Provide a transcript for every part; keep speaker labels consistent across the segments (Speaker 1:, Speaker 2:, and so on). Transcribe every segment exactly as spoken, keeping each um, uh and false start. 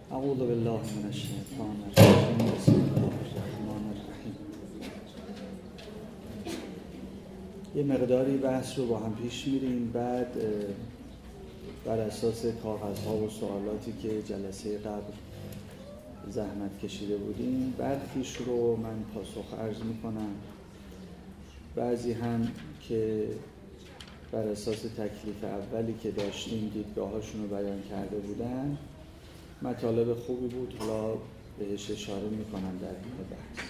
Speaker 1: اعوذ بالله من الشیطان الرجیم. بسم الله الرحمن الرحیم. یه مقداری بحث رو با هم پیش میریم، بعد بر اساس کاغذها و سوالاتی که جلسه قبل زحمت کشیده بودیم برخیش رو من پاسخ عرض میکنم. بعضی هم که بر اساس تکلیف اولی که داشتیم دیدگاهاشون رو بیان کرده بودن، مطالب خوبی بود، حالا بهش اشاره میکنم در این بحث.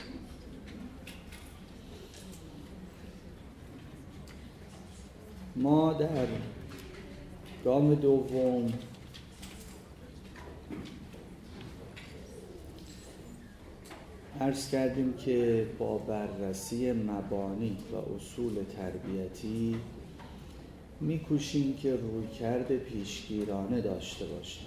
Speaker 1: ما در گام دوم عرض کردیم که با بررسی مبانی و اصول تربیتی میکوشیم که رویکرد پیشگیرانه داشته باشیم.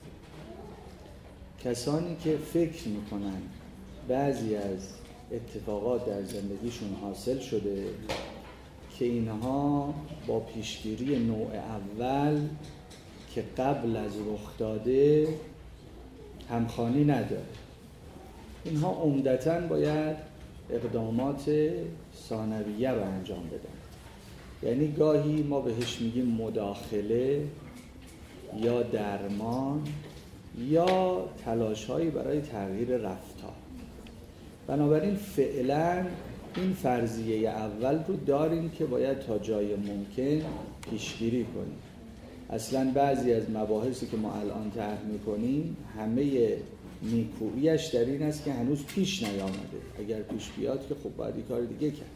Speaker 1: کسانی که فکر میکنن بعضی از اتفاقات در زندگیشون حاصل شده که اینها با پیشگیری نوع اول که قبل از رخ داده همخوانی نداره، اینها عمدتاً باید اقدامات ثانویه رو انجام بدن. یعنی گاهی ما بهش میگیم مداخله یا درمان یا تلاش‌هایی برای تغییر رفتار. بنابراین فعلاً این فرضیه اول رو داریم که باید تا جای ممکن پیشگیری کنیم. اصلاً بعضی از مباحثی که ما الان طرح می‌کنیم همه نیکوییش در این است که هنوز پیش نیامده. اگر پیش بیاد که خب باید یک کار دیگه کرد.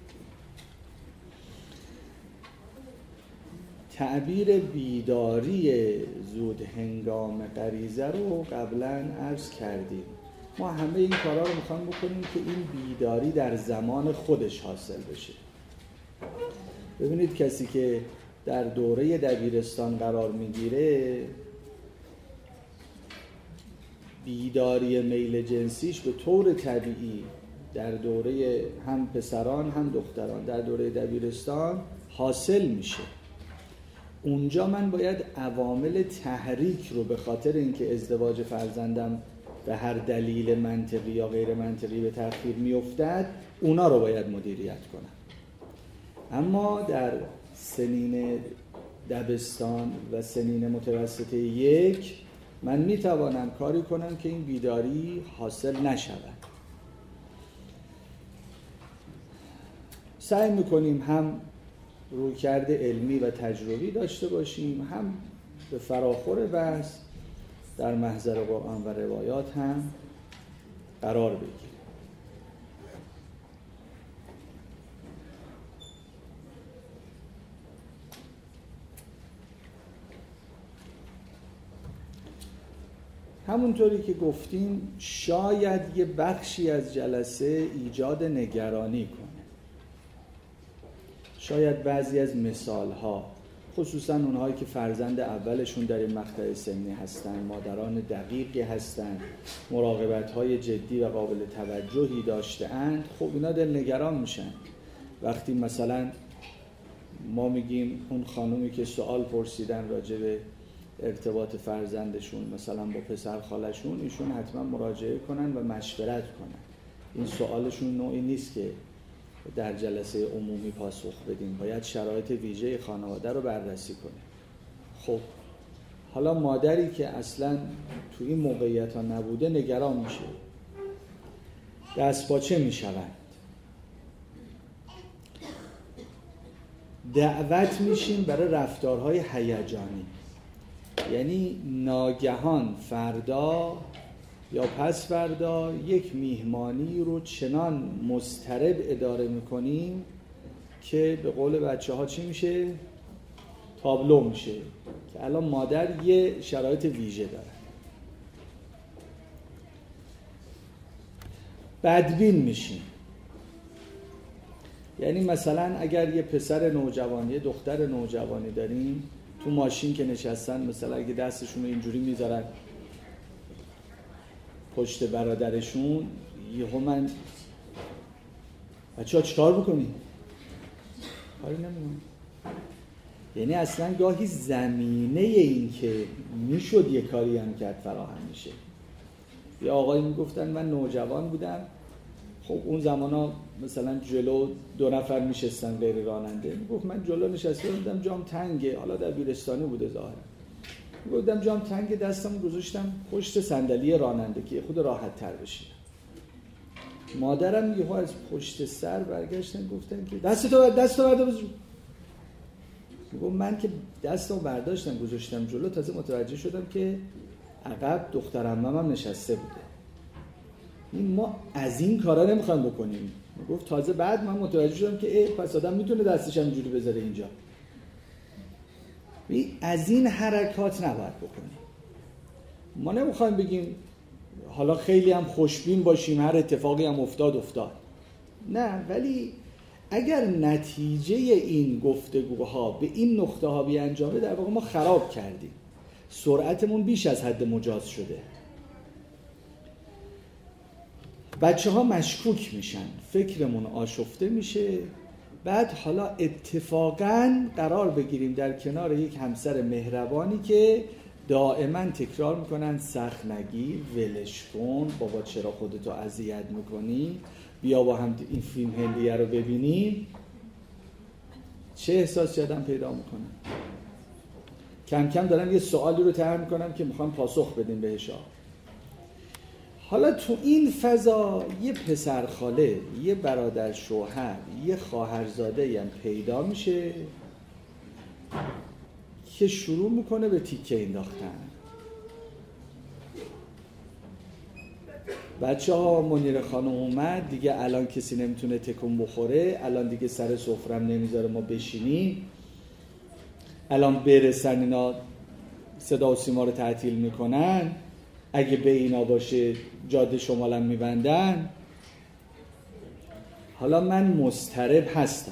Speaker 1: تعبیر بیداری زود هنگام غریزه رو قبلاً عرض کردیم. ما همه این کارا رو میخوام بکنیم که این بیداری در زمان خودش حاصل بشه. ببینید کسی که در دوره دبیرستان قرار میگیره، بیداری میل جنسیش به طور طبیعی در دوره هم پسران هم دختران در دوره دبیرستان حاصل میشه. اونجا من باید عوامل تحریک رو به خاطر اینکه ازدواج فرزندم به هر دلیل منطقی یا غیر منطقی به تأخیر میافتد، اونا رو باید مدیریت کنم. اما در سنین دبستان و سنین متوسطه یک من میتوانم کاری کنم که این بیداری حاصل نشود. سعی میکنیم هم رویکرد علمی و تجربی داشته باشیم، هم به فراخور بحث در محضر قرآن و روایات هم قرار بگیریم. همونطوری که گفتیم شاید یه بخشی از جلسه ایجاد نگرانی کنه. شاید بعضی از مثال‌ها، خصوصاً اونهایی که فرزند اولشون در این مقطع سنی هستن، مادران دقیقی هستن، مراقبت‌های جدی و قابل توجهی داشته‌اند، خب اینا دلنگران میشن. وقتی مثلا ما میگیم اون خانومی که سوال پرسیدن راجع به ارتباط فرزندشون مثلا با پسر خالشون، ایشون حتما مراجعه کنن و مشورت کنن. این سوالشون نوعی نیست که در جلسه عمومی پاسخ بدیم، باید شرایط ویژه خانواده رو بررسی کنیم. خب حالا مادری که اصلا تو این موقعیت ها نبوده نگران میشه، دست پاچه میشوند، دعوت میشیم برای رفتارهای هیجانی. یعنی ناگهان فردا یا پس فردا یک میهمانی رو چنان مضطرب اداره میکنیم که به قول بچه ها چی میشه؟ تابلو میشه که الان مادر یه شرایط ویژه داره. بدبین میشیم. یعنی مثلا اگر یه پسر نوجوانی یه دختر نوجوانی داریم تو ماشین که نشستن، مثلا اگه دستشون رو اینجوری میذارن پشت برادرشون، یهو من بچه‌ها چیکار بکنیم؟ کاری نمی‌کنم. یعنی اصلا گاهی زمینه این که میشد یه کاری هم کرد فراهم میشه. یه آقایی میگفتن من نوجوان بودم، خب اون زمانا مثلا جلو دو نفر میشستن غیر راننده، میگفت من جلو نشسته بودم جام تنگه، حالا در بیرستانی بوده ظاهرا، میگفتم جام تنگه دستم گذاشتم پشت صندلی راننده که خود راحت تر بشینم. مادرم یهو از پشت سر برگشتن گفتن که دستتو دستتو بردا بزن. میگم من که دستمو برداشتم گذاشتم جلو، تازه متوجه شدم که عقب دختر عمم نشسته بوده. این ما از این کارا نمیخوایم بکنیم. میگفت تازه بعد من متوجه شدم که ای پس آدم میتونه دستش هم اینجوری بذاره اینجا. از این حرکات نباید بکنیم. ما نمیخوایم بگیم حالا خیلی هم خوشبین باشیم هر اتفاقی هم افتاد افتاد. نه، ولی اگر نتیجه این گفتگوها به این نقطه ها بیانجامه، در واقع ما خراب کردیم، سرعتمون بیش از حد مجاز شده، بچه ها مشکوک میشن، فکرمون آشفته میشه، بعد حالا اتفاقاً قرار بگیریم در کنار یک همسر مهربانی که دائما تکرار میکنن سخت نگیر، ولش کن، بابا چرا خودتو اذیت میکنی، بیا با هم این فیلم هندیه رو ببینیم. چه احساسی آدم پیدا میکنن؟ کم کم دارم یه سوالی رو طرح میکنم که میخوام پاسخ بدیم بهش. حالا تو این فضا یه پسر خاله، یه برادر شوهر، یه خواهرزاده هم پیدا میشه که شروع میکنه به تیکه انداختن. بچه ها منیر خانم اومد دیگه، الان کسی نمیتونه تکون بخوره، الان دیگه سر سفرم نمیذاره ما بشینیم، الان برسن اینا صدا و سیما رو تعطیل میکنن، اگه به اینا باشه جاده شمالم میبندن. حالا من مضطرب هستم،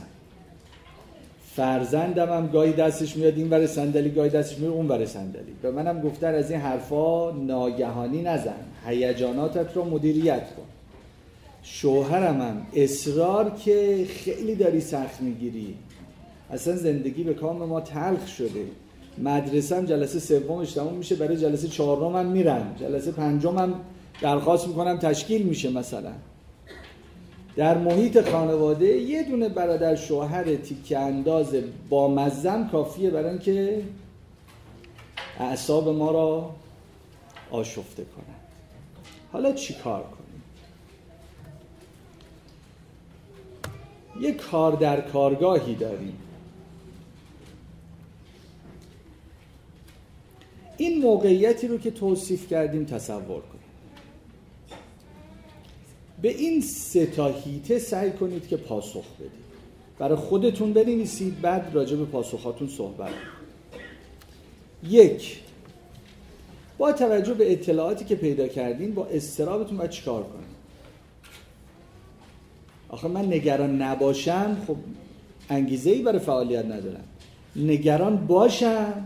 Speaker 1: فرزندم هم گاهی دستش میاد این ور صندلی، گاهی دستش میاد اون ور صندلی. به منم گفتن از این حرفا ناگهانی نزن، هیجاناتت رو مدیریت کن. شوهرم هم اصرار که خیلی داری سخت میگیری، اصلا زندگی به کام ما تلخ شده، مدرسه هم جلسه سومش تموم میشه، برای جلسه چهارم هم میرن، جلسه پنجم هم درخواست میکنم تشکیل میشه. مثلا در محیط خانواده یه دونه برادر شوهر تیکه انداز با مزم کافیه برای اینکه اعصاب ما را آشفته کنن. حالا چی کار کنیم؟ یه کار در کارگاهی داریم. این موقعیتی رو که توصیف کردیم تصور کنید. به این سه تا هیته سعی کنید که پاسخ بدید. برای خودتون بنویسید، بعد راجع به پاسخاتون صحبت کنید. یک، با توجه به اطلاعاتی که پیدا کردین با اضطرابتون باید چیکار کنید؟ آخه من نگران نباشم، خب انگیزه‌ای برای فعالیت ندارم. نگران باشم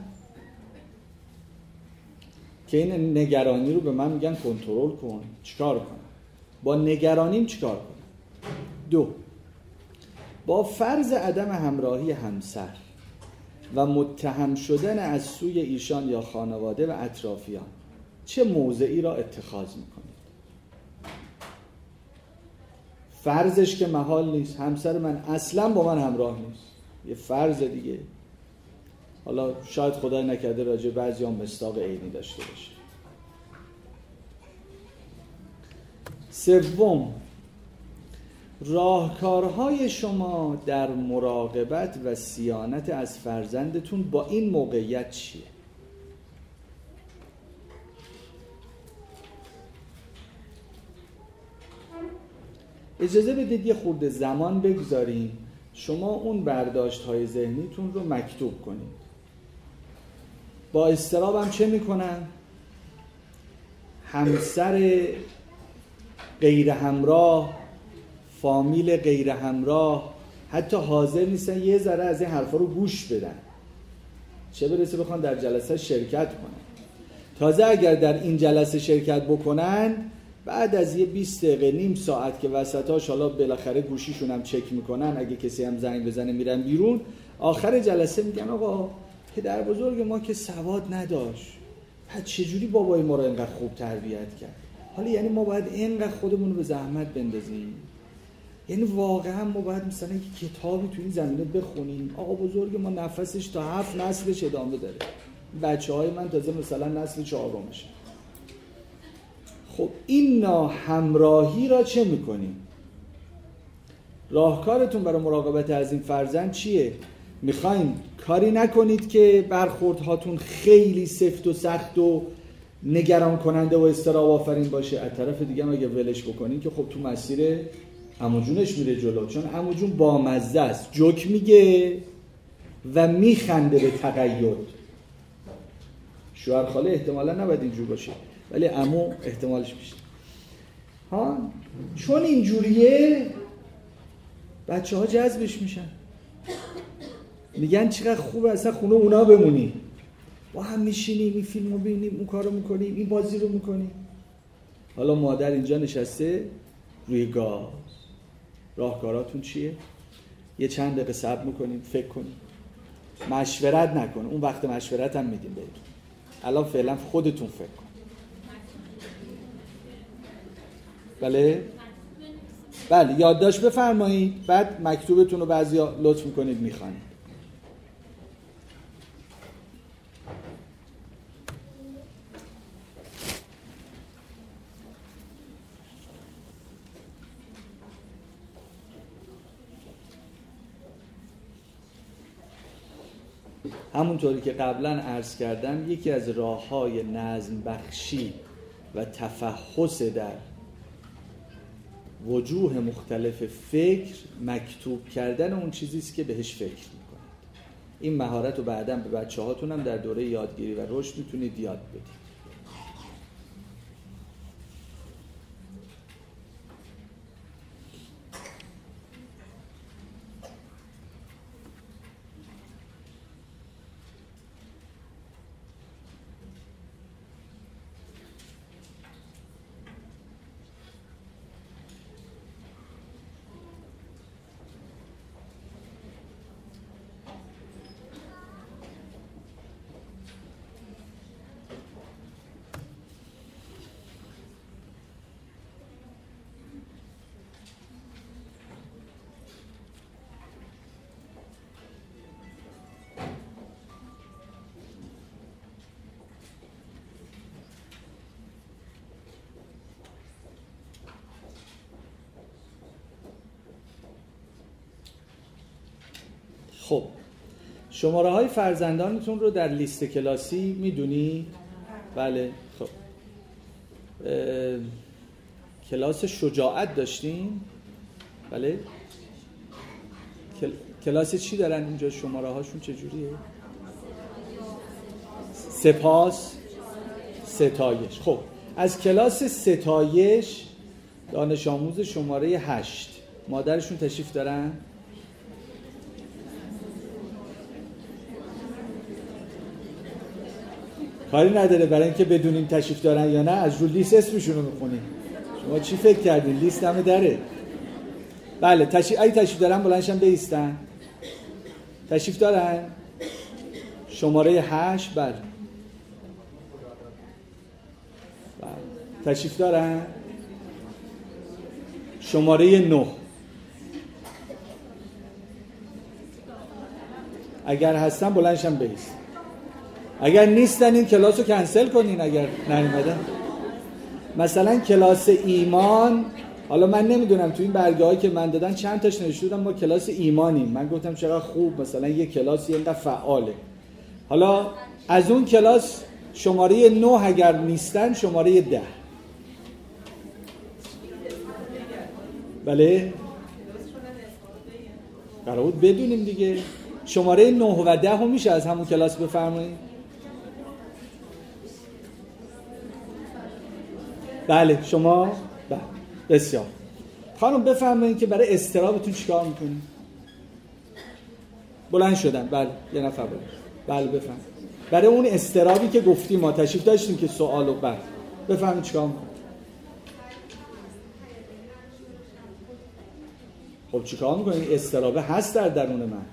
Speaker 1: که این نگرانی رو به من میگن کنترل کن، چیکار کنم؟ با نگرانیم چیکار کنم؟ دو، با فرض عدم همراهی همسر و متهم شدن از سوی ایشان یا خانواده و اطرافیان چه موضعی را اتخاذ میکنید؟ فرضش که محال نیست، همسر من اصلا با من همراه نیست، یه فرض دیگه، حالا شاید خدای نکرده راجع بعضی هم مصداق عینی داشته باشه. سوم، راهکارهای شما در مراقبت و صیانت از فرزندتون با این موقعیت چیه؟ اجازه بدید یه خورده زمان بگذاریم شما اون برداشت‌های ذهنیتون رو مکتوب کنید. با اضطرابم چه میکنن؟ همسر غیر همراه، فامیل غیر همراه، حتی حاضر نیستن یه ذره از این حرفا رو گوش بدن، چه برسه بخوان در جلسه شرکت کنن. تازه اگر در این جلسه شرکت بکنن، بعد از یه بیست دقیقه نیم ساعت که وسطاش حالا بالاخره گوشیشون هم چک میکنن، اگه کسی هم زنگ بزنه میرن بیرون، آخر جلسه میگن آقا پدر بزرگ ما که سواد نداشت، پس چجوری بابای ما رو اینقدر خوب تربیت کرد؟ حالا یعنی ما باید اینقدر خودمون رو به زحمت بندازیم؟ یعنی واقعا ما باید مثلا یک کتابی تو این زمینه بخونیم؟ آقا بزرگ ما نفسش تا هفت نسلش ادامه داره، بچه های من تازه مثلا نسل چهارمشه. خب این ناهمراهی را چه میکنیم؟ راهکارتون برای مراقبت از این فرزند چیه؟ میخواین کاری نکنید که برخوردهاتون خیلی سفت و سخت و نگران کننده و اضطراب آفرین باشه، از طرف دیگه هم اگه ولش بکنین که خب تو مسیر عمو جونش میره جلو، چون عمو جون بامزه است، جوک میگه و میخنده به تقید. شوهر خاله احتمالا نباید اینجور باشه ولی عمو احتمالش بیشتر. ها چون اینجوریه بچه ها جذبش میشن، میگن چقدر خوبه اصلا خونه اونا بمونی، با هم میشینیم این فیلم رو ببینیم، اون کار رو میکنیم، این بازی رو میکنیم. حالا مادر اینجا نشسته روی گاز، راهکاراتون چیه؟ یه چند دقیقه صبر میکنیم، فکر کنیم، مشورت نکنه، اون وقت مشورت هم میدیم بهتون. الان فعلا خودتون فکر کن. بله؟ بله یادداشت بفرمایید، بعد مکتوبتون رو بعضیا لطف میکنید میخوانید. همونطوری که قبلا عرض کردم یکی از راه‌های نظم بخشی و تفحص در وجوه مختلف فکر مکتوب کردن اون چیزیست که بهش فکر میکنید. این مهارت رو بعداً به بچه هاتون هم در دوره یادگیری و رشد میتونید یاد بدید. خب شماره های فرزندانتون رو در لیست کلاسی میدونی؟ بله. خب کلاس شجاعت داشتیم؟ بله. کل... کلاس چی دارن اینجا؟ شماره هاشون چجوریه؟ سپاس، ستایش. خب از کلاس ستایش دانش آموز شماره هشت مادرشون تشریف دارن؟ کاری نداره برای اینکه بدونیم تشریف دارن یا نه، از رو لیست اسمشون رو میخونیم. شما چی فکر کردین؟ لیست همه داره. بله تشریف ای تشریف دارن بلندشن بایستن. تشریف دارن؟ شماره هشت. بله تشریف دارن؟ شماره نه. اگر هستن بلندشن بایستن. اگر نیستن این کلاس رو کنسل کنین اگر نیومدن. مثلا کلاس ایمان، حالا من نمیدونم تو این برگه هایی که من دادن چند تاش نوشته بودم ما کلاس ایمانیم. من گفتم چقدر خوب، مثلا یه کلاسی اینقدر فعاله. حالا از اون کلاس شماره نه اگر نیستن شماره ده. بله قرار بود بدونیم دیگه. شماره نه و ده هم میشه از همون کلاس بفرمایید. بله شما بله. بسیار خانم بفرمایید که برای اضطرابتون چیکار میکنید؟ بلند شدن. بله یه نفر بلند. بله بفرمایید. برای اون اضطرابی که گفتیم ما تشریف داشتیم که سوالو بعد بفرمایید چیکار میکنید؟ خب چیکار میکنید؟ اضطرابه هست در درون من.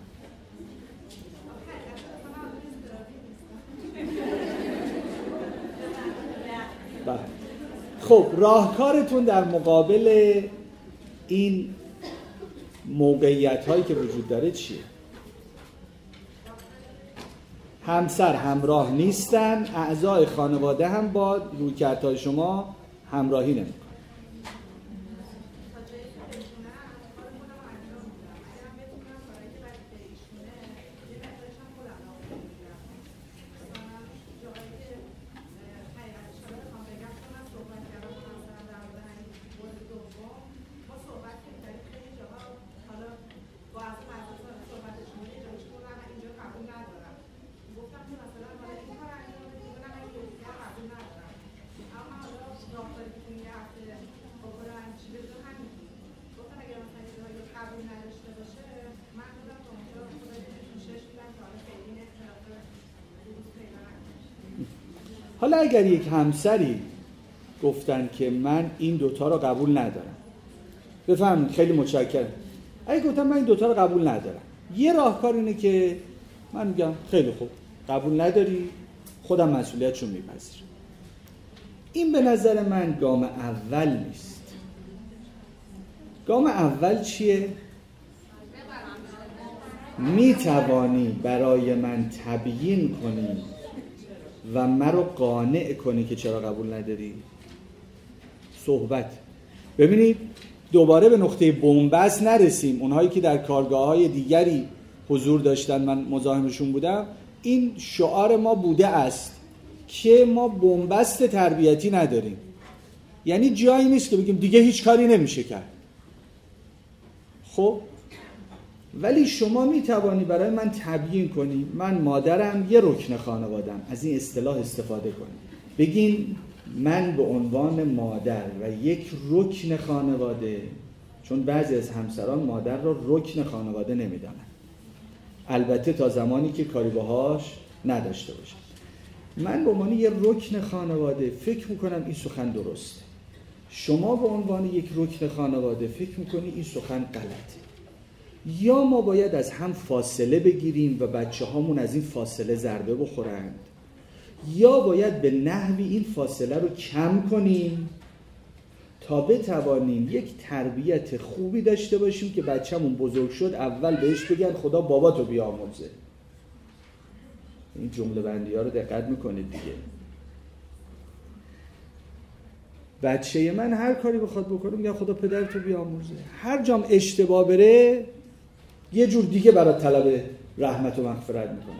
Speaker 1: بله خب راهکارتون در مقابل این موقعیت هایی که وجود داره چیه؟ همسر همراه نیستن، اعضای خانواده هم با رویکردهای شما همراهی نمیکنن. حالا اگر یک همسری گفتن که من این دوتا رو قبول ندارم، بفهمید خیلی متشکرم، اگه گفتن من این دوتا رو قبول ندارم، یه راهکار اینه که من میگم خیلی خوب قبول نداری، خودم مسئولیتشو میپذیرم. این به نظر من گام اول نیست. گام اول چیه؟ میتوانی برای من تبیین کنی و مرا قانع کنی که چرا قبول نداری؟ صحبت. ببینید دوباره به نقطه بن‌بست نرسیم. اونهایی که در کارگاه‌های دیگری حضور داشتن، من مزاحمشون بودم، این شعار ما بوده است که ما بن‌بست تربیتی نداریم. یعنی جایی نیست که بگیم دیگه هیچ کاری نمیشه کرد. خب ولی شما میتوانی برای من تبیین کنی من مادرم یه رکن خانوادم، از این اصطلاح استفاده کنی، بگین من به عنوان مادر و یک رکن خانواده، چون بعضی از همسران مادر را رکن خانواده نمیدانن، البته تا زمانی که کاری باهاش نداشته باشن، من به عنوان یک رکن خانواده فکر میکنم این سخن درسته، شما به عنوان یک رکن خانواده فکر میکنی این سخن غلطه. یا ما باید از هم فاصله بگیریم و بچه هامون از این فاصله ضربه بخورند، یا باید به نحوی این فاصله رو کم کنیم تا بتوانیم یک تربیت خوبی داشته باشیم که بچه‌مون بزرگ شد اول بهش بگن خدا باباتو بیامرزه. این جمله بندی ها رو دقت میکنید دیگه. بچه من هر کاری بخواد بکنه میگن خدا پدرتو بیامرزه. هر جام اشتباه بره یه جور دیگه برای طلب رحمت و مغفرت میکنه.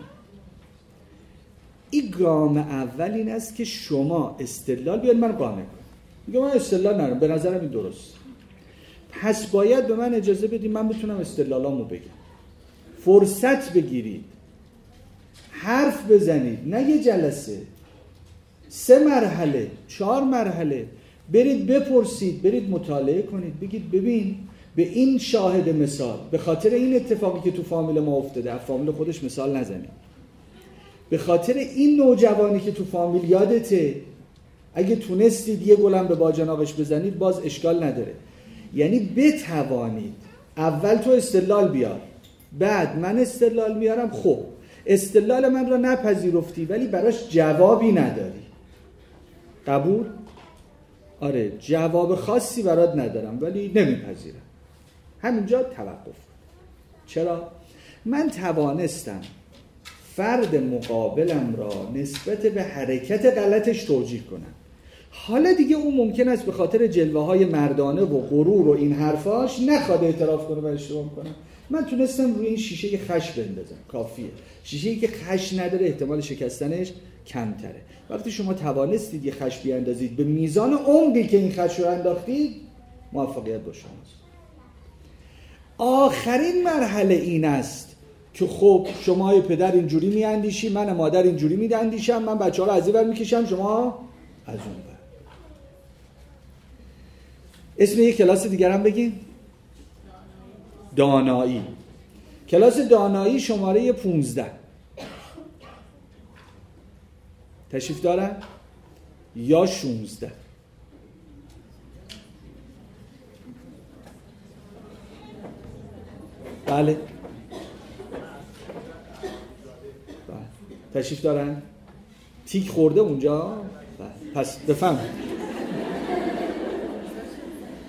Speaker 1: این گام اول این است که شما استدلال بیاد من قانع کن. میگم من استدلال ندارم، به نظرم این درست. پس باید به من اجازه بدید من بتونم استدلالامو بگم. فرصت بگیرید، حرف بزنید، نه یه جلسه، سه مرحله، چهار مرحله، برید بپرسید، برید مطالعه کنید، بگید ببین به این شاهد مثال، به خاطر این اتفاقی که تو فامیل ما افتاده، از فامیل خودش مثال نزنید، به خاطر این نوجوانی که تو فامیل یادته، اگه تونستید یه گلم به باجناقش بزنید باز اشکال نداره. یعنی بتوانید اول تو استدلال بیار، بعد من استدلال میارم. خب استدلال من را نپذیرفتی ولی براش جوابی نداری، قبول؟ آره جواب خاصی برات ندارم ولی نمیپذیرم، همینجا توقف. چرا؟ من توانستم فرد مقابلم را نسبت به حرکت غلطش توجیه کنم. حالا دیگه اون ممکن است به خاطر جلوه های مردانه و غرور و این حرفاش نخواد اعتراف کنه و اشتباه کنه. من تونستم روی این شیشه خش بندازم، کافیه. شیشه‌ای که خش نداره احتمال شکستنش کمتره. وقتی شما توانستید یه خش بیاندازید به میزان عمقی که این خش رو انداختید، موفقیت با شماست. آخرین مرحله این است که خب شما های پدر اینجوری میاندیشی، من مادر اینجوری میاندیشم، من بچه‌ها رو از این ور میکشم، شما از اون ور. اسم یک کلاس دیگر هم بگین. دانایی. کلاس دانایی شماره پونزده. تشریف دارن؟ یا شونزده. بله. بله. تشریف دارن؟ تیک خورده اونجا؟ بله. پس بفهم.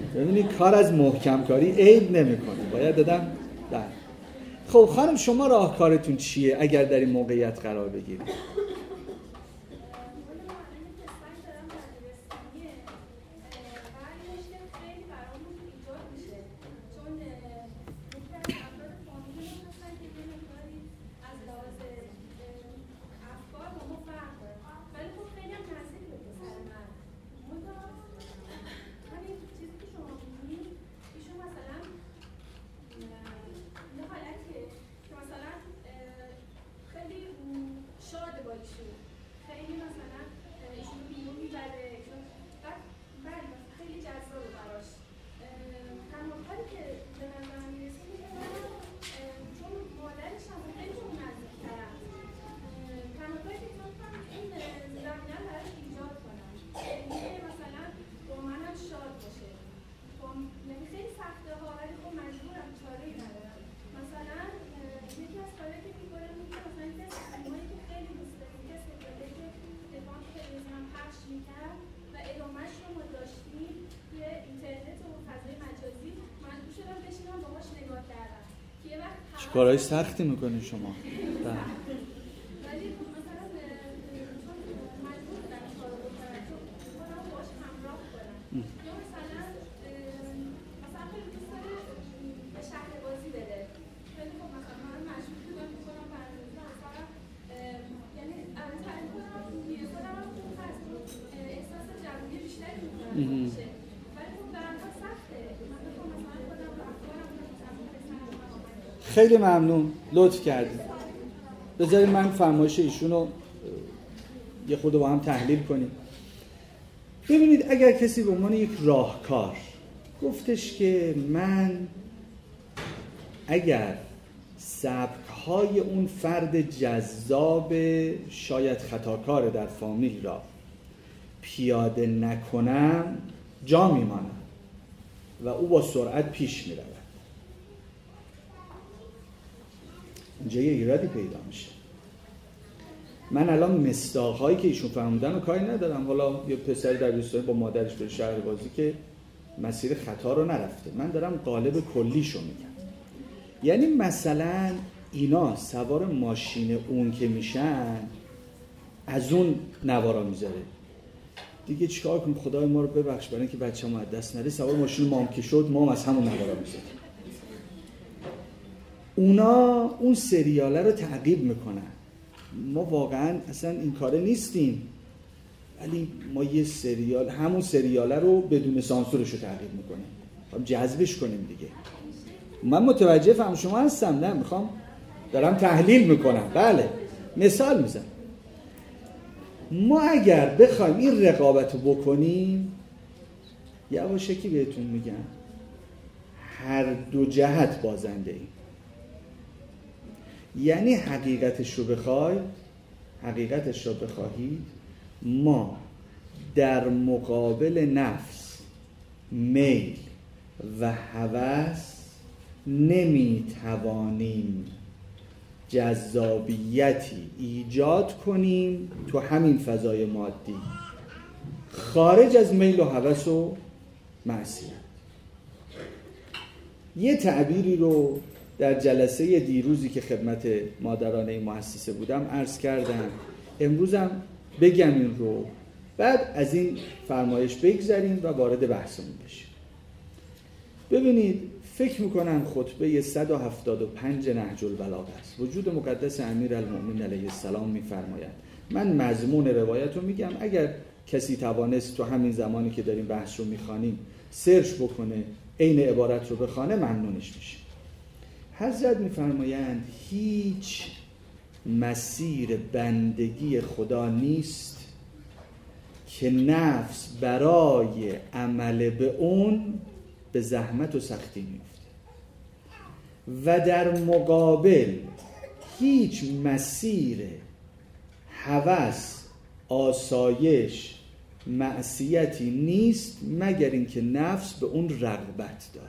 Speaker 1: ببینید کار از محکم کاری عیب نمیکنه، باید دادم در. خب خانم شما راهکارتون چیه اگر در این موقعیت قرار بگیرید؟ کارهای سختی میکنین شما. ده. خیلی ممنون، لطف کردید. بذارید من فرمایش ایشون رو یه خود با هم تحلیل کنیم. ببینید اگر کسی به عنوان یک راهکار گفتش که من اگر سبک‌های اون فرد جذاب شاید خطاکار در فامیل را پیاده نکنم جا میمانم و او با سرعت پیش میرود، اینجا یه ایرادی پیدا میشه. من الان مصداق‌هایی که ایشون فرمودن رو کاری ندارم. حالا یه پسری در دبیرستان با مادرش به شهر بازی که مسیر خطا رو نرفته، من دارم قالب کلیشو میگم. یعنی مثلا اینا سوار ماشین اون که میشن از اون نوارا میذاره دیگه، چیکار کنم؟ خدای ما رو ببخش، برای اینکه بچه‌مو از دست نده سوار ماشین مام که شد، مام از همون نوارا میذاره. اونا اون سریاله رو تعقیب میکنن. ما واقعا اصلا این کاره نیستیم، ولی ما یه سریال همون سریاله رو بدون سانسورش رو تعقیب میکنیم، میخوام جذبش کنیم دیگه. من متوجه فهم شما هستم، نه میخوام دارم تحلیل میکنم. بله مثال میزنم. ما اگر بخوایم این رقابت رو بکنیم، یواشکی بهتون میگم هر دو جهت بازنده ایم. یعنی حقیقتش رو بخوای حقیقتش رو بخواهید ما در مقابل نفس، میل و هوس نمیتوانیم جذابیتی ایجاد کنیم تو همین فضای مادی خارج از میل و هوس و معصیت. یه تعبیری رو در جلسه دیروزی که خدمت مادران این مؤسسه بودم عرض کردم، امروزم بگم این رو، بعد از این فرمایش بگذریم و وارد بحثمون بشیم. ببینید فکر میکنم خطبه صد و هفتاد و پنج نهج البلاغه است. وجود مقدس امیرالمؤمنین علیه السلام میفرماید، من مضمون روایت رو میگم، اگر کسی توانست تو همین زمانی که داریم بحث رو میخوانیم سرچ بکنه عین عبارت رو بخونه ممنونش میشه. حضرت میفرمایند هیچ مسیر بندگی خدا نیست که نفس برای عمل به اون به زحمت و سختی میفته، و در مقابل هیچ مسیر هوس، آسایش، معصیتی نیست مگر اینکه نفس به اون رغبت داره.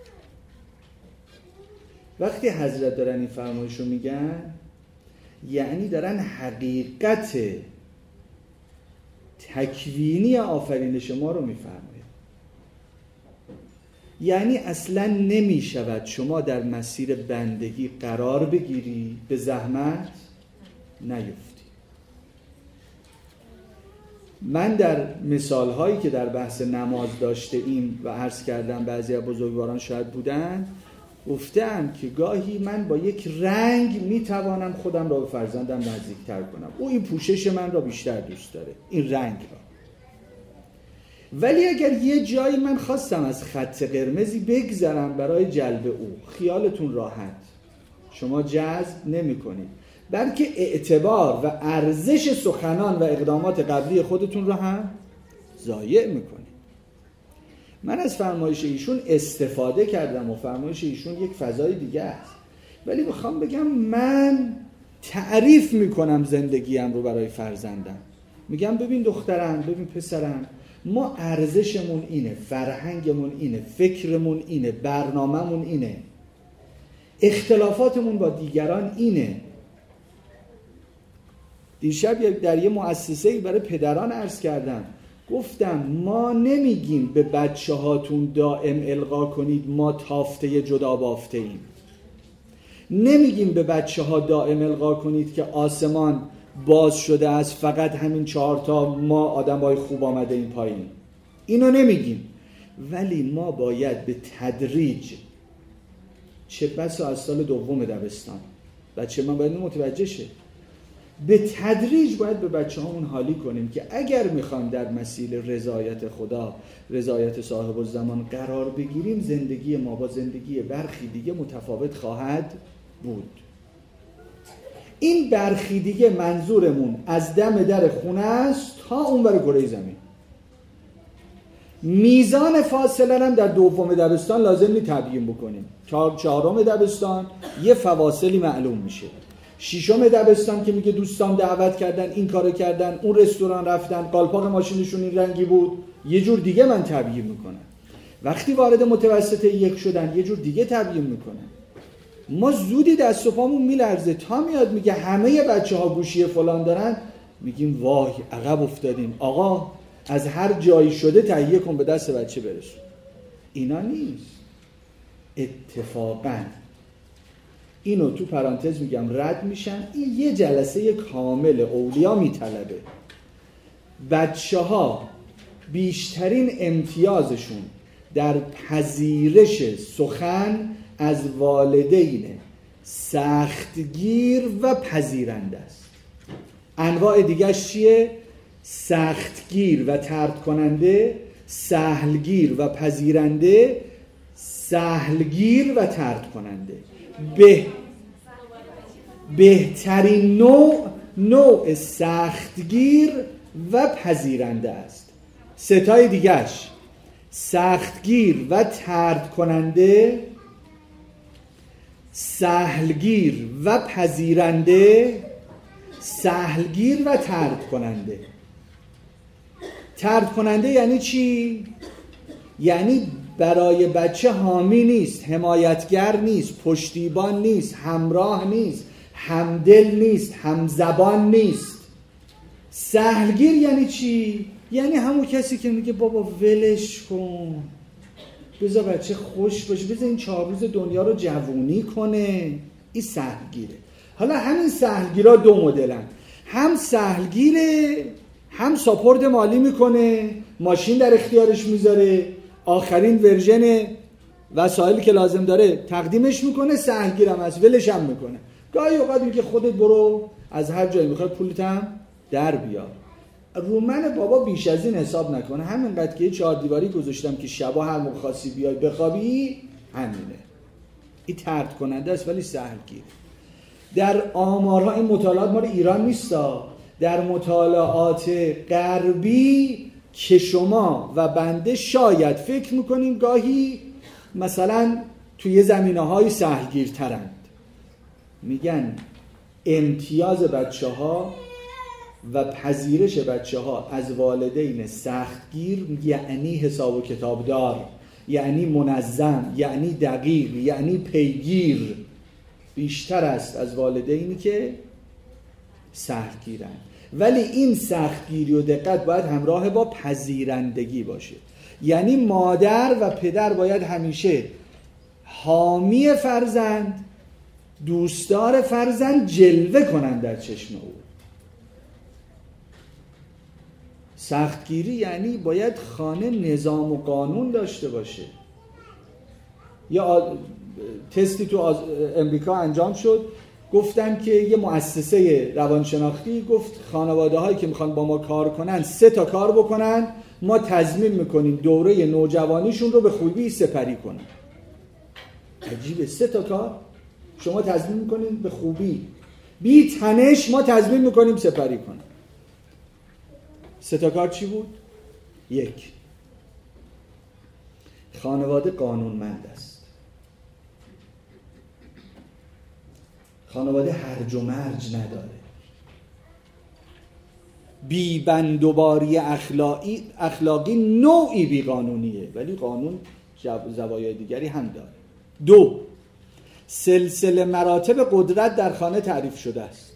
Speaker 1: وقتی حضرت دارن این فرمایش رو میگن یعنی دارن حقیقت تکوینی آفرینش ما رو میفرماید. یعنی اصلا نمی شود شما در مسیر بندگی قرار بگیری به زحمت نیفتی. من در مثال هایی که در بحث نماز داشته ایم و عرض کردم بعضی از بزرگواران شاید بودن، گفتم که گاهی من با یک رنگ میتوانم خودم را به فرزندم نزدیکتر کنم. او این پوشش من را بیشتر دوست داره، این رنگ را. ولی اگر یه جایی من خواستم از خط قرمزی بگذرم برای جلب او، خیالتون راحت، شما جذب نمی کنید، بلکه اعتبار و ارزش سخنان و اقدامات قبلی خودتون را هم ضایع میکنید. من از فرمایش ایشون استفاده کردم و فرمایش ایشون یک فضای دیگه است، ولی میخوام بگم من تعریف میکنم زندگیم رو برای فرزندم. میگم ببین دخترم، ببین پسرم، ما ارزشمون اینه، فرهنگمون اینه، فکرمون اینه، برنامه‌مون اینه، اختلافاتمون با دیگران اینه. دیشب در یه مؤسسه‌ای برای پدران عرض کردم، گفتم ما نمیگیم به بچه هاتون دائم القا کنید ما تافته جدا بافته ایم. نمیگیم به بچه ها دائم القا کنید که آسمان باز شده است، فقط همین چهارتا ما آدمای خوب آمده این پایین. اینو نمیگیم. ولی ما باید به تدریج، چه بسا از سال دوم دبستان بچه من باید متوجه شه، به تدریج باید به بچه هامون حالی کنیم که اگر میخوام در مسیر رضایت خدا، رضایت صاحب الزمان قرار بگیریم، زندگی ما با زندگی برخی دیگه متفاوت خواهد بود. این برخی دیگه منظورمون از دم در خونه است تا اون بر کره زمین. میزان فاصله هم در دوم دبستان لازم نیست تبیین بکنیم. چهار چهارم دبستان یه فواصلی معلوم میشه. ششم دبستان که میگه دوستان دعوت کردن، این کارو کردن، اون رستوران رفتن، قالپاق ماشینشون این رنگی بود، یه جور دیگه من تبیین میکنم. وقتی وارد متوسط یک شدن یه جور دیگه تبیین میکنن. ما زودی دست و پامون میلرزه تا میاد میگه همه بچه ها گوشی فلان دارن، میگیم وای عقب افتادیم. آقا از هر جایی شده تهیه کن به دست بچه برسون. اینا نیست. اتفاقاً اینو تو پرانتز میگم رد میشن. این یه جلسه کامل اولیا میطلبه. بچه ها بیشترین امتیازشون در پذیرش سخن از والدین سختگیر و پذیرنده است. انواع دیگرش چیه؟ سختگیر و طرد کننده، سهلگیر و پذیرنده، سهلگیر و طرد کننده. به بهترین نوع نوع سختگیر و پذیرنده است. ستای دیگرش سختگیر و طرد کننده، سهلگیر و پذیرنده، سهلگیر و طرد کننده. طرد کننده یعنی چی؟ یعنی برای بچه حامی نیست، حمایتگر نیست، پشتیبان نیست، همراه نیست، همدل نیست، همزبان نیست. سهلگیر یعنی چی؟ یعنی همون کسی که میگه بابا ولش کن، بذار بچه خوش باشه، بذار این چهار روز دنیا رو جوونی کنه. این سهلگیره. حالا همین سهلگیرها دو مدلن، هم سهلگیره هم ساپورت مالی میکنه، ماشین در اختیارش میذاره، آخرین ورژن وسایلی که لازم داره تقدیمش میکنه. سهلگیرم از ولش هم میکنه. گاهی اوقات میگه خودت برو از هر جایی میخوای پولت هم در بیار. رو من بابا بیش از این حساب نکنه. همینقدر که چهار دیواری گذاشتم که شبا هر موقع خاصی بیای بخوابی، همینه. این طرد کننده است ولی سهلگیر. در آمارها این مطالعات ما رو ایران نیستا، در مطالعات غربی که شما و بنده شاید فکر میکنیم گاهی مثلا توی زمینه‌های سهلگیرترند. میگن امتیاز بچه ها و پذیرش بچه ها از والدین سختگیر یعنی حساب و کتابدار، یعنی منظم، یعنی دقیق، یعنی پیگیر، بیشتر است از والدینی که سختگیرن. ولی این سختگیری و دقت باید همراه با پذیرندگی باشه. یعنی مادر و پدر باید همیشه حامی فرزند، دوستدار فرزند جلوه کنند در چشم او. سختگیری یعنی باید خانه نظام و قانون داشته باشه. یا تستی تو امریکا انجام شد، گفتن که یه مؤسسه روانشناختی گفت خانواده هایی که میخوان با ما کار کنن سه تا کار بکنن، ما تضمین میکنیم دوره نوجوانیشون رو به خوبی سپری کنن. عجیبه، سه تا کار شما تضمین میکنین به خوبی، بی تنش ما تضمین میکنیم سپری کنن. سه تا کار چی بود؟ یک، خانواده قانونمند است. خانواده هرج و مرج نداره. بی بندوباری اخلاقی اخلاقی نوعی بی قانونیه، ولی قانون زوایای دیگری هم داره. دو، سلسله مراتب قدرت در خانه تعریف شده است.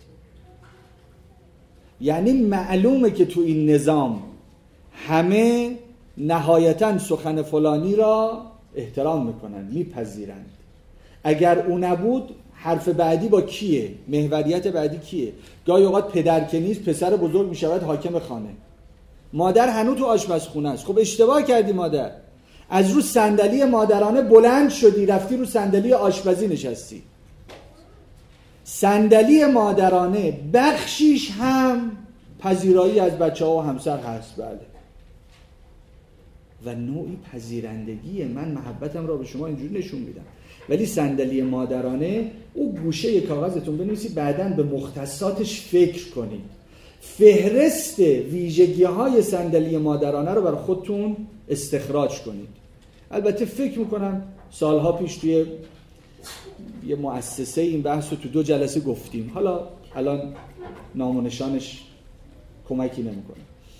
Speaker 1: یعنی معلومه که تو این نظام همه نهایتاً سخن فلانی را احترام میکنن، میپذیرند. اگر او نبود حرف بعدی با کیه؟ محوریت بعدی کیه؟ گاهی اوقات پدر که نیست پسر بزرگ میشود حاکم خانه. مادر هنوز تو آشپزخونه است. خب اشتباه کردی مادر، از رو صندلی مادرانه بلند شدی رفتی رو صندلی آشپزی نشستی. صندلی مادرانه بخشیش هم پذیرایی از بچه‌ها و همسر هست، بله، و نوعی پذیرندگیه. من محبتم را به شما اینجوری نشون میدم. ولی صندلی مادرانه، او گوشه کاغذتون بنویسید، بعداً به مختصاتش فکر کنید، فهرست ویژگی‌های صندلی مادرانه رو برای خودتون استخراج کنید. البته فکر میکنم سالها پیش توی یه مؤسسه این بحث رو تو دو جلسه گفتیم، حالا الان نام و نشانش کمکی نمیکنه.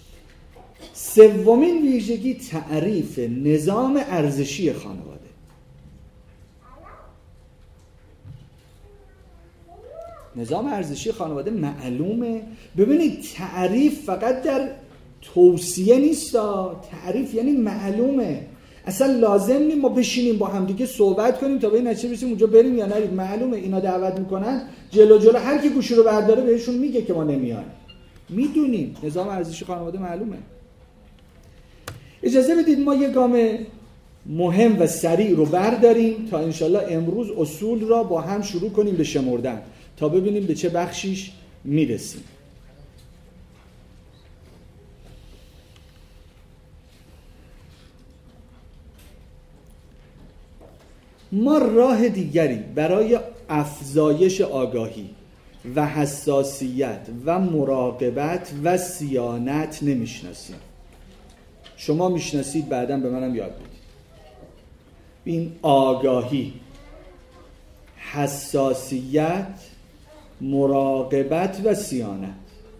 Speaker 1: سومین ویژگی تعریف نظام ارزشی خانواده. نظام ارزشی خانواده معلومه. ببینید تعریف فقط در توصیه نیست، تعریف یعنی معلومه. اصلا لازم نیست ما بشینیم با همدیگه صحبت کنیم تا به این نتیجه برسیم اونجا بریم یا نریم. معلومه اینا دعوت میکنن، جلو جلو هر کی گوشی رو برداره بهشون میگه که ما نمیایم. میدونیم نظام ارزشی خانواده معلومه. اجازه بدید ما یه گام مهم و سریع رو برداریم تا انشالله امروز اصول را با هم شروع کنیم به شمردن تا ببینیم به چه بخشیش میرسیم. ما راه دیگری برای افزایش آگاهی و حساسیت و مراقبت و صیانت نمیشناسیم. شما میشناسید، بعداً به منم یاد بدید. این آگاهی، حساسیت، مراقبت و صیانت.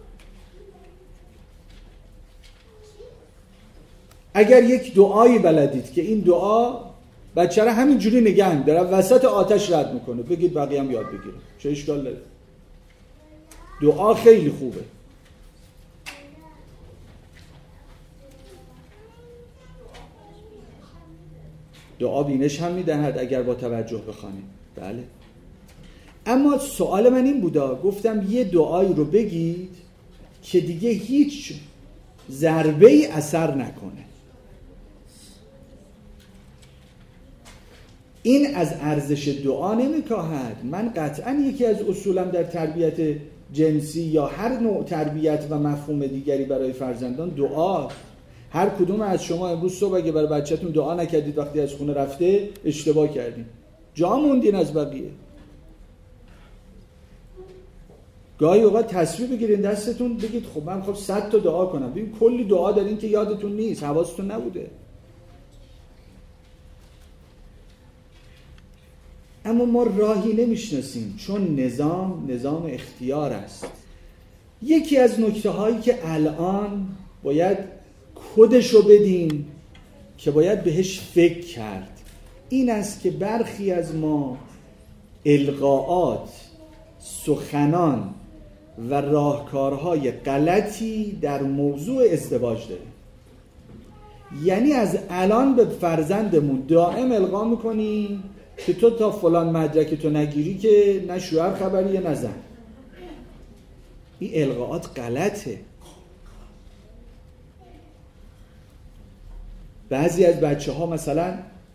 Speaker 1: اگر یک دعایی بلدید که این دعا بچه را همین جوری نگه داره وسط آتش رد میکنه، بگید بقیه هم یاد بگیره، چه اشکال داره؟ دعا خیلی خوبه. دعا بینش هم میدهد اگر با توجه بخوانید. بله. اما سوال من این بودا، گفتم یه دعایی رو بگید که دیگه هیچ ضربه ای اثر نکنه. این از ارزش دعا نمیکاهد. من قطعا یکی از اصولم در تربیت جنسی یا هر نوع تربیت و مفهوم دیگری برای فرزندان دعا. هر کدوم از شما امروز صبح اگه برای بچه‌تون دعا نکردید وقتی از خونه رفته، اشتباه کردین، جا موندین از بقیه. گاهی اوقات تصویر بگیرین دستتون، بگید خب من خب صد تا دعا کنم. ببین کلی دعا دارین که یادتون نیست، حواستون نبوده. اما ما راهی نمیشناسیم، چون نظام نظام اختیار است. یکی از نکته هایی که الان باید کدشو بدیم که باید بهش فکر کرد این است که برخی از ما القاءات، سخنان و راهکارهای غلطی در موضوع ازدواج داریم. یعنی از الان به فرزندمون دائم القا میکنیم که تو تا فلان مدرک تو نگیری که نه شوهر خبریه نه زن. این القاءات غلطه. بعضی از بچه ها مثلا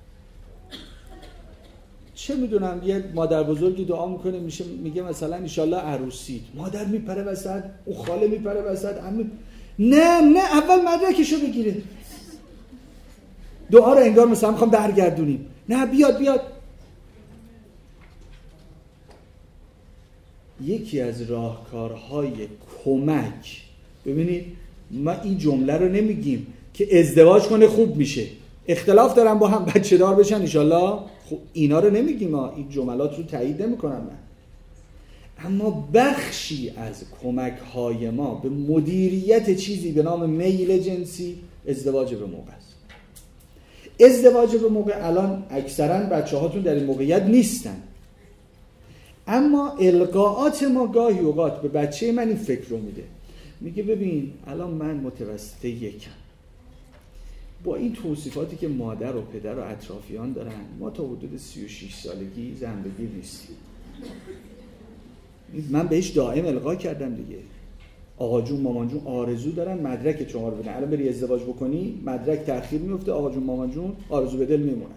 Speaker 1: چه میدونم یه مادر بزرگی دعا میکنه میشه میگه مثلا انشالله عروسید، مادر میپره وسط، او خاله میپره وسط، عمه نه نه اول مدرکشو بگیره. دعا رو انگار مثلا میخوام برگردونیم، نه بیاد بیاد. یکی از راهکارهای کمک، ببینید ما این جمله رو نمیگیم که ازدواج کنه خوب میشه، اختلاف دارن با هم بچه دار بشن انشالله، خب اینا رو نمیگیم، ما این جملات رو تایید نمیکنم من. اما بخشی از کمک های ما به مدیریت چیزی به نام میل جنسی ازدواج به موقع است. ازدواج به موقع الان اکثرا بچه هاتون در این موقعیت نیستن، اما القاءات ما گاهی اوقات به بچه من این فکر رو میده، میگه ببین الان من متوسط یکم، با این توصیفاتی که مادر و پدر و اطرافیان دارن ما تا حدود سی و شش سالگی زندگی نیستیم. من بهش دائم القا کردم دیگه، آقا جون مامان جون آرزو دارن مدرک شما رو بدن، الان بری ازدواج بکنی مدرک تأخیر میفته، آقا جون مامان جون آرزو به دل میمونن.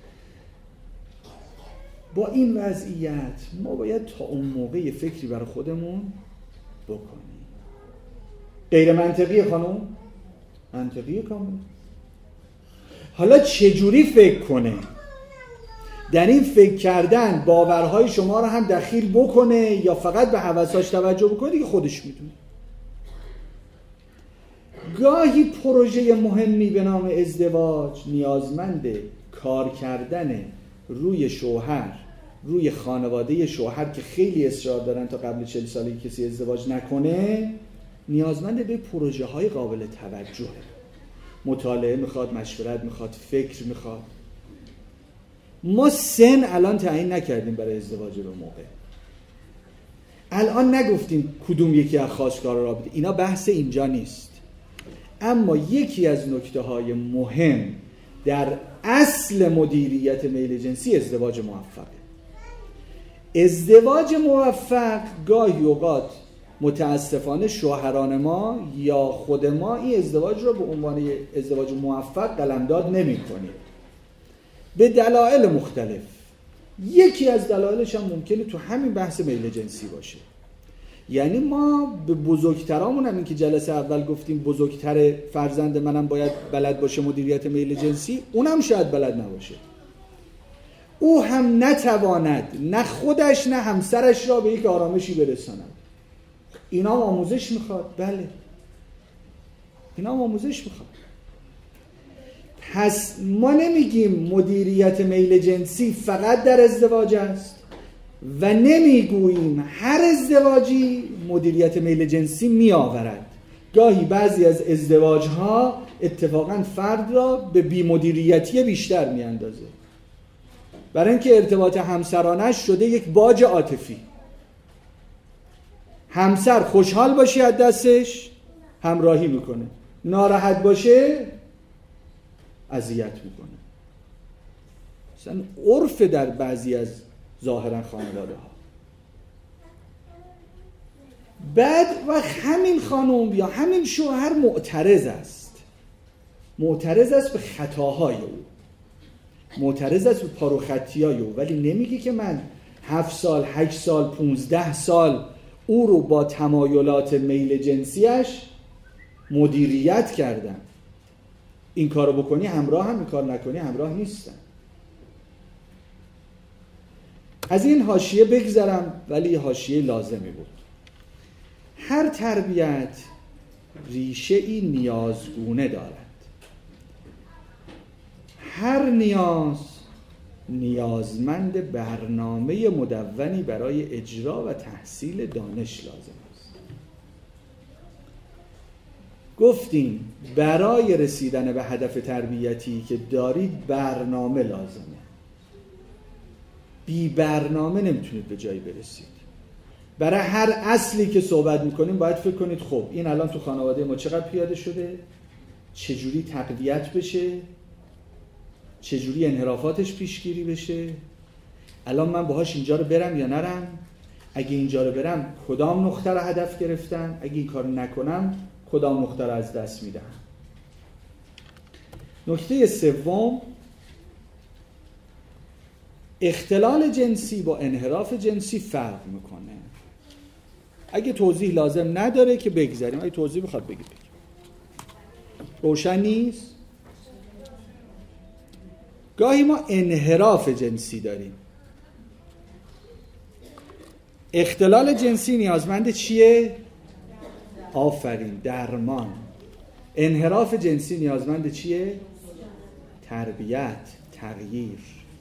Speaker 1: با این وضعیت ما باید تا اون موقع یه فکری برای خودمون بکنیم. غیر منطقیه خانم؟ منطقیه کامل. حالا چجوری فکر کنه؟ در این فکر کردن باورهای شما رو هم دخیل بکنه یا فقط به هوساش توجه بکنه دیگه خودش میدونه. گاهی پروژه مهمی به نام ازدواج نیازمند کار کردن روی شوهر، روی خانواده شوهر که خیلی اصرار دارن تا قبل چهل سالگی کسی ازدواج نکنه، نیازمند به پروژه های قابل توجهه. مطالعه میخواد، مشورت میخواد، فکر میخواد. ما سن الان تعیین نکردیم برای ازدواج به موقع. الان نگفتیم کدوم یکی از خواستگارا را بده، اینا بحث اینجا نیست. اما یکی از نکته های مهم در اصل مدیریت میل جنسی ازدواج موفقه. ازدواج موفق گاهی اوقات متاسفانه شوهران ما یا خود ما این ازدواج رو به عنوان ازدواج موفق قلمداد نمی کنیم به دلایل مختلف. یکی از دلایلش هم ممکنه تو همین بحث میل جنسی باشه. یعنی ما به بزرگترامون هم این که جلسه اول گفتیم بزرگتر فرزند منم باید بلد باشه مدیریت میل جنسی، اونم شاید بلد نباشه. او هم نتواند نه خودش نه همسرش را به یک آرامشی برساند. اینا هم آموزش میخواد. بله اینا هم آموزش میخواد. پس ما نمیگیم مدیریت میل جنسی فقط در ازدواج است و نمیگوییم هر ازدواجی مدیریت میل جنسی میآورد. گاهی بعضی از ازدواجها اتفاقا فرد را به بی‌مدیریتی بیشتر میاندازه، برای اینکه ارتباط همسرانش شده یک باج عاطفی. همسر خوشحال باشه از دستش همراهی میکنه، ناراحت باشه اذیت میکنه. مثلا عرف در بعضی از ظاهرا خانواده ها. بعد وقت همین خانم یا همین شوهر معترض است، معترض است به خطاهای او، معترض است به پارو خطیای او، ولی نمیگه که من هفت سال، هشت سال، پونزده سال او رو با تمایلات میل جنسیش مدیریت کردم. این کارو بکنی همراه هم، این کار نکنی همراه نیستن. از این حاشیه بگذرم، ولی حاشیه لازمی بود. هر تربیت ریشه ای نیازگونه دارد. هر نیاز نیازمند برنامه مدونی برای اجرا و تحصیل دانش لازم است. گفتیم برای رسیدن به هدف تربیتی که دارید برنامه لازمه. بی برنامه نمیتونید به جایی برسید. برای هر اصلی که صحبت میکنیم باید فکر کنید خب این الان تو خانواده ما چقدر پیاده شده، چجوری تقویت بشه، چجوری انحرافاتش پیشگیری بشه، الان من باهاش اینجا رو برم یا نرم، اگه اینجا رو برم کدام نقطه رو هدف گرفتم، اگه این کار نکنم کدام نقطه رو از دست میدم. نکته سوم، اختلال جنسی با انحراف جنسی فرق میکنه. اگه توضیح لازم نداره که بگذاریم، اگه توضیح بخواد بگید بگید. روشن نیست؟ گاهی ما انحراف جنسی داریم. اختلال جنسی نیازمند چیه؟ آفرین، درمان. انحراف جنسی نیازمند چیه؟ تربیت، تغییر.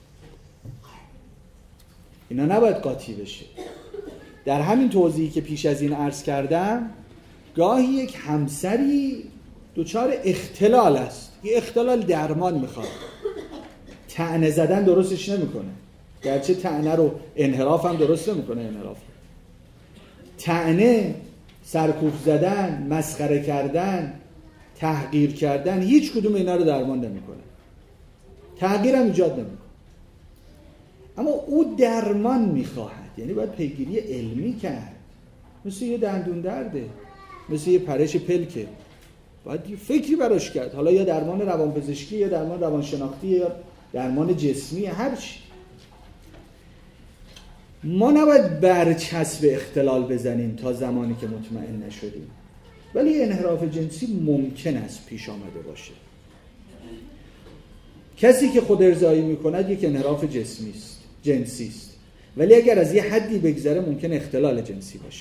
Speaker 1: اینا نباید قاطی بشه. در همین توضیحی که پیش از این عرض کردم، گاهی یک همسری دچار اختلال است. یه اختلال درمان میخواد. طعنه زدن درستش نمیکنه. گرچه طعنه رو انحراف هم درست نمیکنه. انحراف طعنه، سرکوف زدن، مسخره کردن، تحقیر کردن، هیچ کدوم اینا رو درمان نمیکنه. تغییر هم ایجاد نمیکنه. اما او درمان میخواهد، یعنی باید پیگیری علمی کرد. مثل یه دندون درده، مثل یه پرش پلکه، باید یه فکری براش کرد. حالا یا درمان روانپزشکی، یا درمان روانشناختی، یا درمان جسمی، هر چی. ما نباید برچسب اختلال بزنیم تا زمانی که مطمئن نشدیم، ولی انحراف جنسی ممکن است پیش آمده باشه. کسی که خود ارضایی میکند یک انحراف جسمی است، جنسی است، ولی اگر از یه حدی بگذره ممکن اختلال جنسی باشه.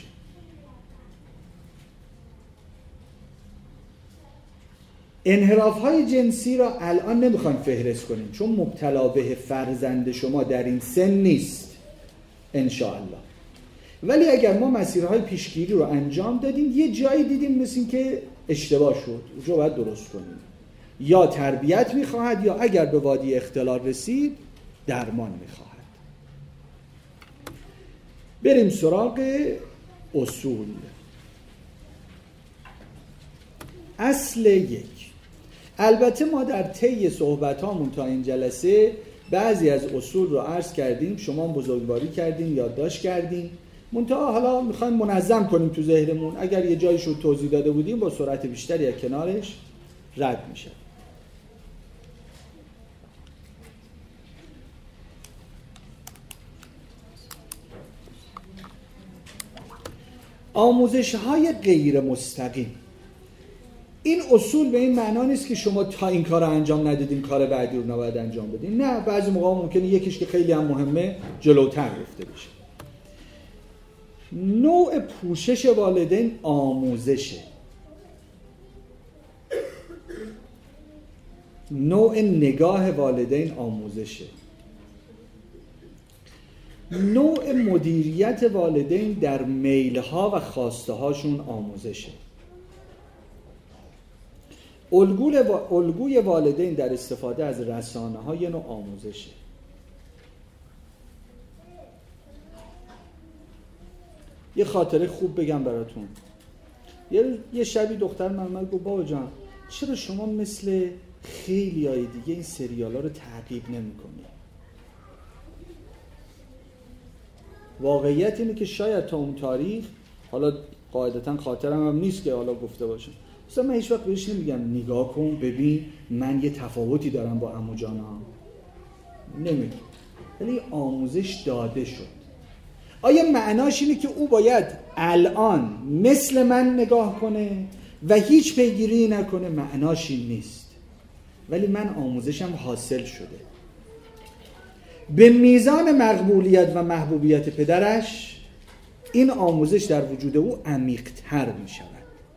Speaker 1: انحراف‌های جنسی را الان نمیخوایم فهرست کنیم چون مبتلا به فرزند شما در این سن نیست انشاءالله. ولی اگر ما مسیرهای پیشگیری رو انجام دادیم، یه جایی دیدیم مثل این که اشتباه شد، اونجا باید درست کنیم. یا تربیت میخواهد، یا اگر به وادی اختلال رسید درمان میخواهد. بریم سراغ اصول. اصل یک. البته ما در طی صحبتامون تا این جلسه بعضی از اصول رو عرض کردیم، شما بزرگواری کردیم، یادداشت کردیم، منتها حالا میخوایم منظم کنیم تو ذهنمون. اگر یه جایش رو توضیح داده بودیم با سرعت بیشتری از کنارش رد میشه. آموزش‌های غیر مستقیم. این اصول به این معنا نیست که شما تا این کار رو انجام ندیدین کار بعدی رو نباید انجام بدین. نه، بعضی موقع ممکنه یکیش که خیلی هم مهمه جلوتر رفته بشه. نوع پوشش والدین آموزشه. نوع نگاه والدین آموزشه. نوع مدیریت والدین در میل‌ها و خواسته هاشون آموزشه. الگوی والدین در استفاده از رسانه ها یه نوع آموزشه. یه خاطره خوب بگم براتون. یه, یه شبی دختر من گفت بابا جان چرا شما مثل خیلی های دیگه این سریال ها رو تعقیب نمی کنی؟ واقعیت اینه که شاید تا اون تاریخ، حالا قاعدتا خاطرم هم نیست که حالا گفته باشم، مثلا من هیچ وقت بهش نمیگم نگاه کن ببین من یه تفاوتی دارم با عمو جانم، نمیگم، ولی آموزش داده شد. آیا معناش اینه که او باید الان مثل من نگاه کنه و هیچ پیگیری نکنه؟ معناش این نیست، ولی من آموزشم حاصل شده. به میزان مقبولیت و محبوبیت پدرش این آموزش در وجود او عمیق‌تر می شود.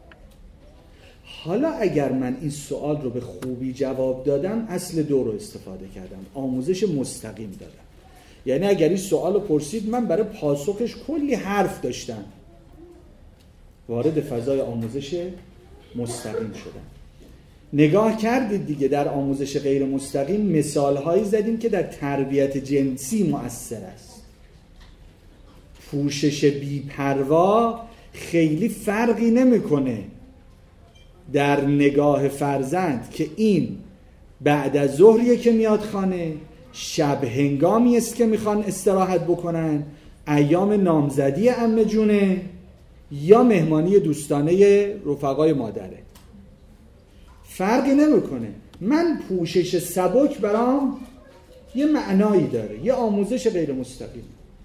Speaker 1: حالا اگر من این سوال رو به خوبی جواب دادم، اصل دو رو استفاده کردم، آموزش مستقیم دادم. یعنی اگر این سوال رو پرسید من برای پاسخش کلی حرف داشتم، وارد فضای آموزش مستقیم شدم. نگاه کردید دیگه در آموزش غیر مستقیم مثال هایی زدیم که در تربیت جنسی مؤثر است. پوشش بی‌پروا خیلی فرقی نمیکنه در نگاه فرزند که این بعد از ظهریه که میاد خانه، شب هنگامی است که میخوان استراحت بکنن، ایام نامزدی عمه جونه یا مهمانی دوستانه رفقای مادره. فرقی نمیکنه. من پوشش سبک برام یه معنایی داره، یه آموزش غیر مستقیم.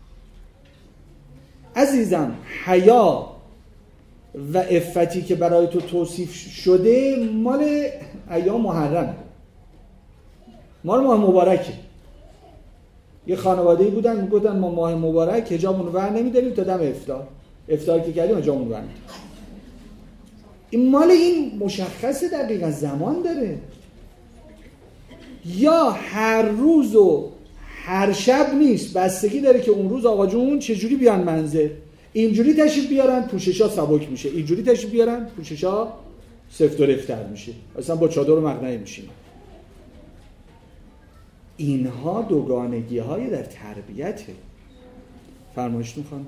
Speaker 1: عزیزم، حیا و عفتی که برای تو توصیف شده مال ایام محرم، مال ماه مبارکه. یه خانواده‌ای بودن میگفتن ما ماه مبارک حجابمون رو ور نمی‌داریم تا دم افطار، افطار که کردیم حجابمون رو ور می‌داریم. این مال این مشخصه، دقیقا زمان داره. یا هر روز و هر شب نیست، بستگی داره که اون روز آقا جون چجوری بیان منزل. اینجوری تشریف بیارن پوششا سبک میشه، اینجوری تشریف بیارن پوششا سفت و رفتر میشه، اصلا با چادر و مقنعه میشین. اینها دوگانگی های در تربیته. فرمایش میخوان.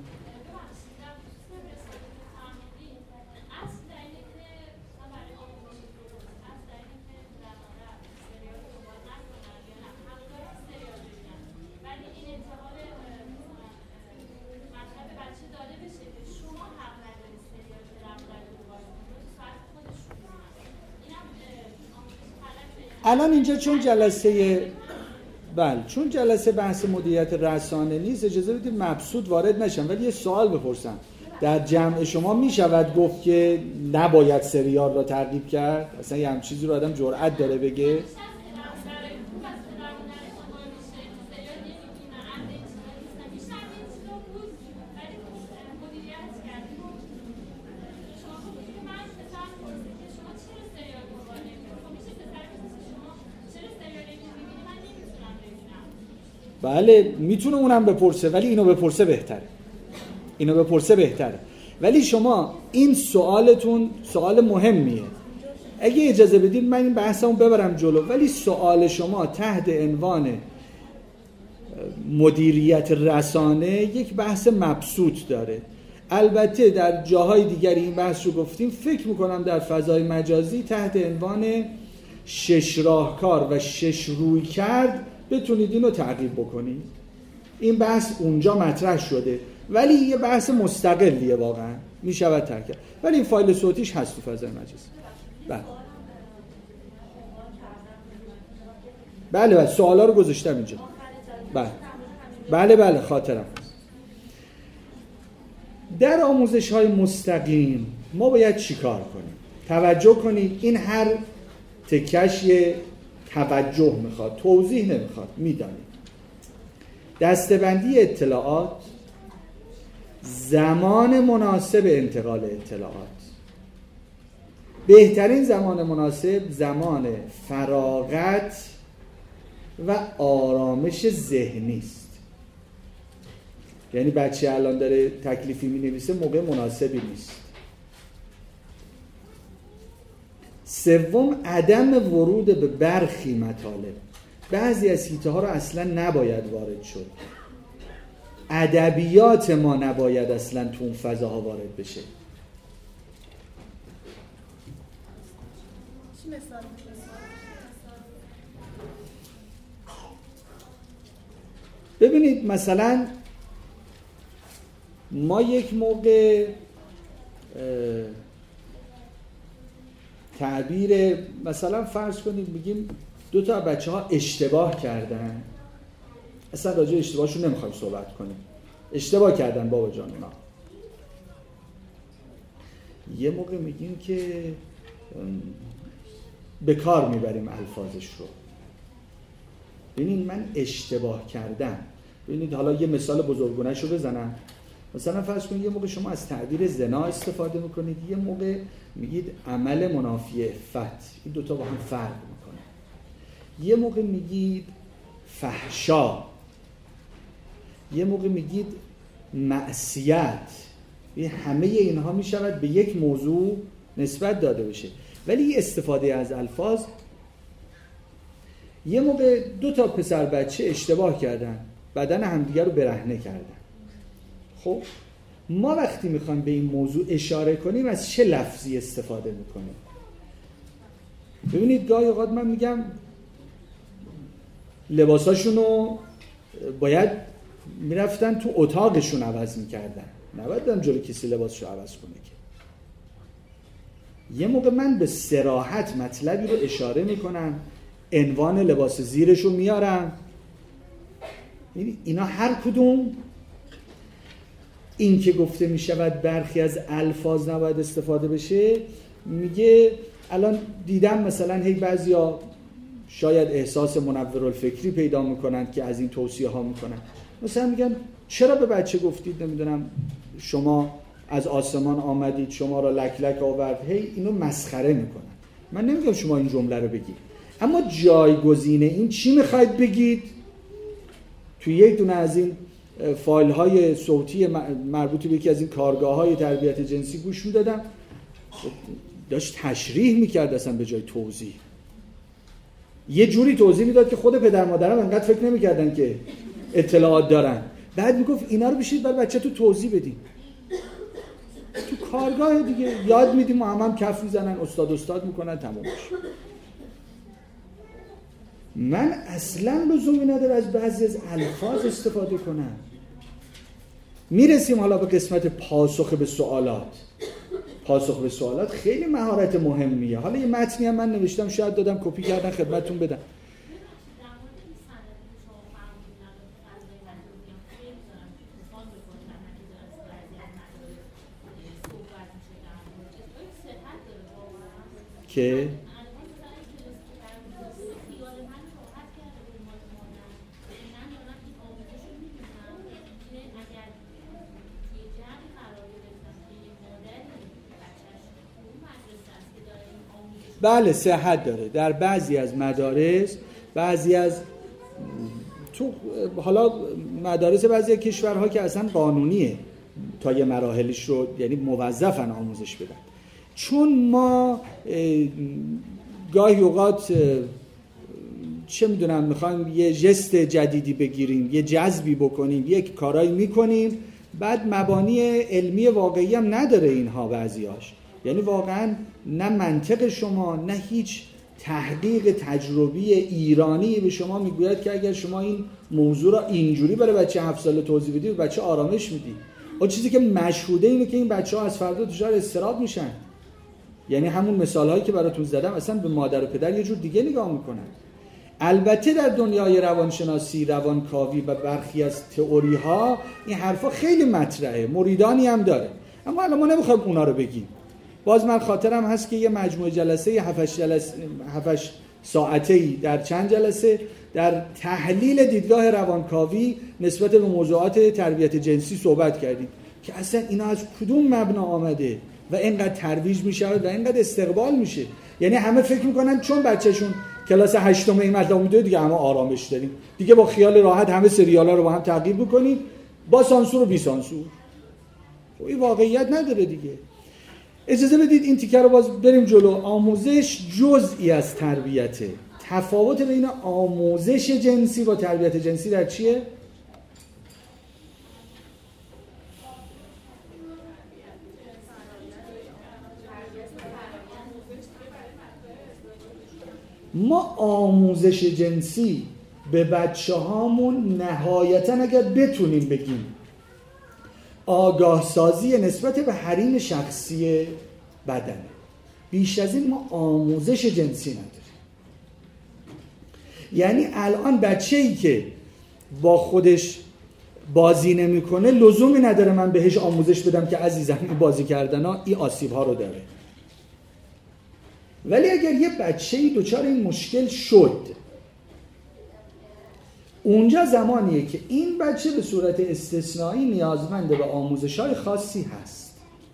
Speaker 1: الان اینجا چون جلسه بله چون جلسه بحث مدیریت رسانه نیست، اجازه بدید مبسوط وارد نشم، ولی یه سوال بپرسم. در جمع شما می شود گفت که نباید سریال را ترغیب کرد؟ اصلا یه هم چیزی رو آدم جرأت داره بگه؟ بله میتونه اونم بپرسه، ولی اینو بپرسه بهتره. اینو بپرسه بهتره. ولی شما این سوالتون سوال مهمیه. اگه اجازه بدید من این بحثمو ببرم جلو، ولی سوال شما تحت عنوان مدیریت رسانه یک بحث مبسوط داره. البته در جاهای دیگری این بحث رو گفتیم. فکر میکنم در فضای مجازی تحت عنوان شش راهکار و شش روی کرد بتونید اینو تعقیب بکنید. این بحث اونجا مطرح شده، ولی یه بحث مستقلیه، واقعا میشود ترک کرد. ولی این فایل صوتیش هست تو فضای مجازی. بله بله بله سوالا رو گذاشتم اینجا. بله بله بله خاطرم. در آموزش های مستقیم ما باید چیکار کنیم؟ توجه کنید، این هر تکش یه توجه میخواد، توضیح نمیخواد، میدانید. دسته‌بندی اطلاعات، زمان مناسب انتقال اطلاعات. بهترین زمان مناسب زمان فراغت و آرامش ذهنی است. یعنی بچه الان داره تکلیفی می‌نویسه، موقع مناسبی نیست. سوم، عدم ورود به برخی مطالب. بعضی از حیطه ها رو اصلا نباید وارد شد. ادبیات ما نباید اصلا تو اون فضاها وارد بشه. چی مثال؟ ببینید مثلا ما یک موقع تعبیر مثلا فرض کنید میگیم دو تا بچه ها اشتباه کردن، اصلا راجع به اشتباهشون نمیخوایم صحبت کنیم، اشتباه کردن بابا جان اونا. یه موقع میگیم که به کار میبریم الفاظش رو. ببینید من اشتباه کردم. ببینید حالا یه مثال بزرگونه‌ش رو بزنم. مثلا فرض کنید یه موقع شما از تعبیر زنا استفاده میکنید، یه موقع میگید عمل منافی عفت. این دوتا با هم فرق میکنه. یه موقع میگید فحشا، یه موقع میگید معصیت. این همه اینها میشود به یک موضوع نسبت داده بشه. ولی استفاده از الفاظ، یه موقع دو تا پسر بچه اشتباه کردن، بدن همدیگر رو برهنه کردن. خب ما وقتی میخوایم به این موضوع اشاره کنیم از چه لفظی استفاده میکنیم؟ ببینید گاهی اوقات من میگم لباساشونو باید میرفتن تو اتاقشون عوض میکردن، نباید برن جلوی کسی لباسشو عوض کنه که. یه موقع من به صراحت مطلبی رو اشاره میکنم، عنوان لباس زیرشو میارم. اینا هر کدوم این که گفته میشود برخی از الفاظ نباید استفاده بشه، میگه الان دیدم مثلا هی بعضیا شاید احساس منورالفکری پیدا میکنن که از این توصیه ها میکنن، مثلا میگن چرا به بچه گفتید نمیدونم شما از آسمان آمدید شما را لک لک آورد، هی اینو مسخره میکنن. من نمیگم شما این جمله رو بگید، اما جایگزین این چی میخواید بگید؟ توی یک دونه از این فایل های صوتی مربوط به یکی از این کارگاه های تربیت جنسی گوش میدادم، داشت تشریح میکرد اصلا به جای توضیح. یه جوری توضیح میداد که خود پدر مادرم انقدر فکر نمیکردن که اطلاعات دارن. بعد میگفت اینا رو بشید برای بچه تو توضیح بدین. تو کارگاه دیگه یاد میدیم و هم هم کف میزنن، استاد استاد میکنن، تمام میشه. من اصلا لزومی نداره از بعضی از الفاظ استفاده کنم. میرسیم حالا به قسمت پاسخ به سوالات. پاسخ به سوالات خیلی مهارت مهمیه. حالا یه متنی هم من نوشتم، شاید دادم کپی کردن خدمتتون بدم. که بله صحت داره. در بعضی از مدارس، بعضی از تو حالا مدارس بعضی از کشورها که اصلا قانونیه تا یه مراحلش رو یعنی موظفن آموزش بدن. چون ما گاهی اوقات چه میدونم میخوایم یه ژست جدیدی بگیریم، یه جذبی بکنیم، یک کارایی میکنیم، بعد مبانی علمی واقعی هم نداره اینها بعضیاش. یعنی واقعا نه منطق شما نه هیچ تحقیق تجربی ایرانی به شما میگوید که اگر شما این موضوع را اینجوری برای بچه هفت ساله توضیح بدی به بچه آرامش میدی. اون چیزی که مشهوده اینه که این بچه‌ها از فردا دچار اضطراب میشن. یعنی همون مثالهایی که براتون زدم اصلا به مادر و پدر یه جور دیگه نگاه میکنن. البته در دنیای روانشناسی، روانکاوی و برخی از تئوری ها این حرفا خیلی مطرحه، مریدانی هم داره، اما الان ما نمیخوایم اونا رو بگیم. باز من خاطرم هست که یه مجموعه جلسه هفت جلسه هفت ساعته‌ای در چند جلسه در تحلیل دیدگاه روانکاوی نسبت به موضوعات تربیت جنسی صحبت کردیم که اصلا اینا از کدوم مبنا آمده و اینقدر ترویج میشه و اینقدر استقبال میشه. یعنی همه فکر میکنن چون بچه‌شون کلاس هشتم این مطلب میده دیگه همه آرامش داریم، دیگه با خیال راحت همه سریالا رو با هم تعقیب بکنیم با سانسور و بی سانسور. خب این واقعیت نداره دیگه. اجازه بدید این تیکه رو باز بریم جلو. آموزش جزئی از تربیته. تفاوت بین آموزش جنسی با تربیت جنسی در چیه؟ ما آموزش جنسی به بچه هامون نهایتاً اگر بتونیم بگیم آگاه سازی نسبت به حریم شخصی بدنه. بیش از این ما آموزش جنسی نداریم. یعنی الان بچه‌ای که با خودش بازی نمی‌کنه لزومی نداره من بهش آموزش بدم که عزیزم این بازی کردن‌ها این آسیب‌ها رو داره. ولی اگر یه بچه‌ای دچار این مشکل شد، اونجا زمانیه که این بچه به صورت استثنایی نیازمند به آموزش‌های خاصی هست.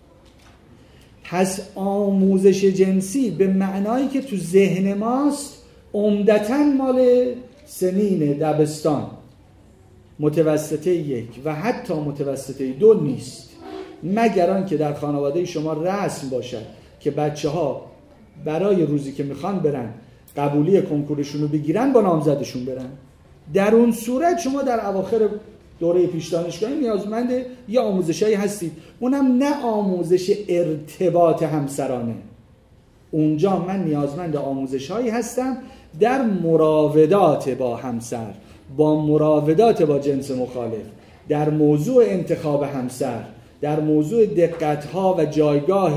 Speaker 1: پس آموزش جنسی به معنایی که تو ذهن ماست عمدتاً مال سنین دبستان، متوسطه یک و حتی متوسطه دو نیست، مگر آنکه در خانواده شما رسم باشد که بچه‌ها برای روزی که میخوان برن قبولی کنکورشون رو بگیرن با نامزدشون برن. در اون صورت شما در اواخر دوره پیش دانشگاهی نیازمند یه آموزشایی هستید، اونم نه آموزش ارتباط همسرانه. اونجا من نیازمند آموزشایی هستم در مراودات با همسر، با مراودات با جنس مخالف، در موضوع انتخاب همسر، در موضوع دقت‌ها و جایگاه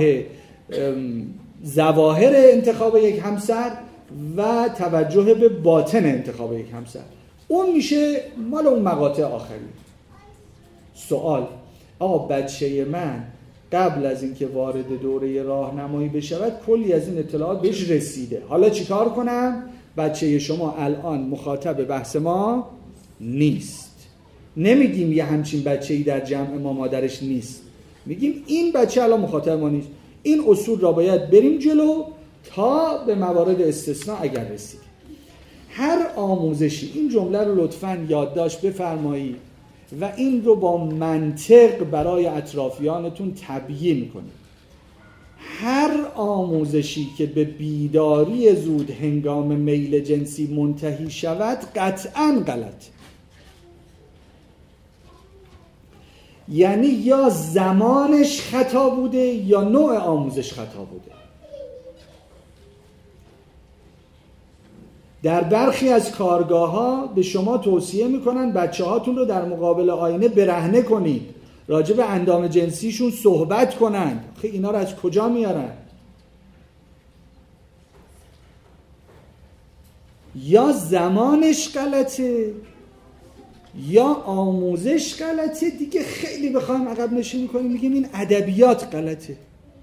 Speaker 1: ظواهر انتخاب یک همسر و توجه به باطن انتخاب یک همسر. اون میشه مال اون مقاطع آخری. سوال: آقا بچه من قبل از اینکه وارد دوره راهنمایی بشود کلی از این اطلاعات بهش رسیده، حالا چیکار کنم؟ بچه شما الان مخاطب بحث ما نیست. نمیگیم یه همچین بچه‌ای در جمع ما مادرش نیست، میگیم این بچه الان مخاطب ما نیست. این اصول را باید بریم جلو تا به موارد استثناء اگر رسید. هر آموزشی، این جمله رو لطفاً یادداشت بفرمایید و این رو با منطق برای اطرافیانتون تبیین کنید. هر آموزشی که به بیداری زود هنگام میل جنسی منتهی شود قطعاً غلط. یعنی یا زمانش خطا بوده یا نوع آموزش خطا بوده. در برخی از کارگاه‌ها به شما توصیه میکنن بچه هاتون رو در مقابل آینه برهنه کنید، راجع به اندام جنسیشون صحبت کنند. خیلی اینا رو از کجا میارن؟ یا زمانش غلطه یا آموزش غلطه. دیگه خیلی بخوایم عقب نشینی کنیم میگیم این ادبیات غلطه.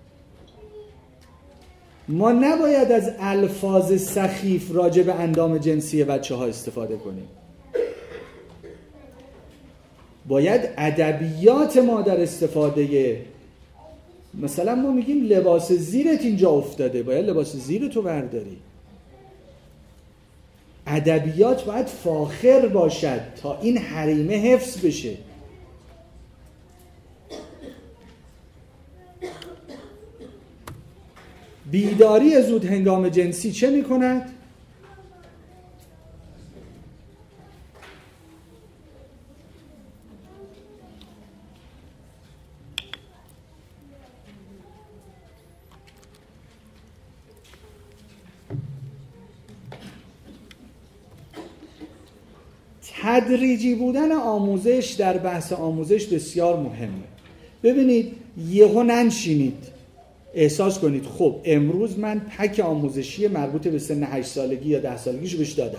Speaker 1: ما نباید از الفاظ سخیف راجع به اندام جنسی بچه ها استفاده کنیم. باید ادبیات ما در استفاده. مثلا ما میگیم لباس زیرت اینجا افتاده، باید لباس زیرتو برداری. ادبیات باید فاخر باشد تا این حریمه حفظ بشه. بیداری زود هنگام جنسی چه می کند؟ تدریجی بودن آموزش در بحث آموزش بسیار مهمه. ببینید یهو ننشینید احساس کنید خب امروز من پک آموزشی مربوط به سن هشت سالگی یا ده سالگیشو بهش دادم.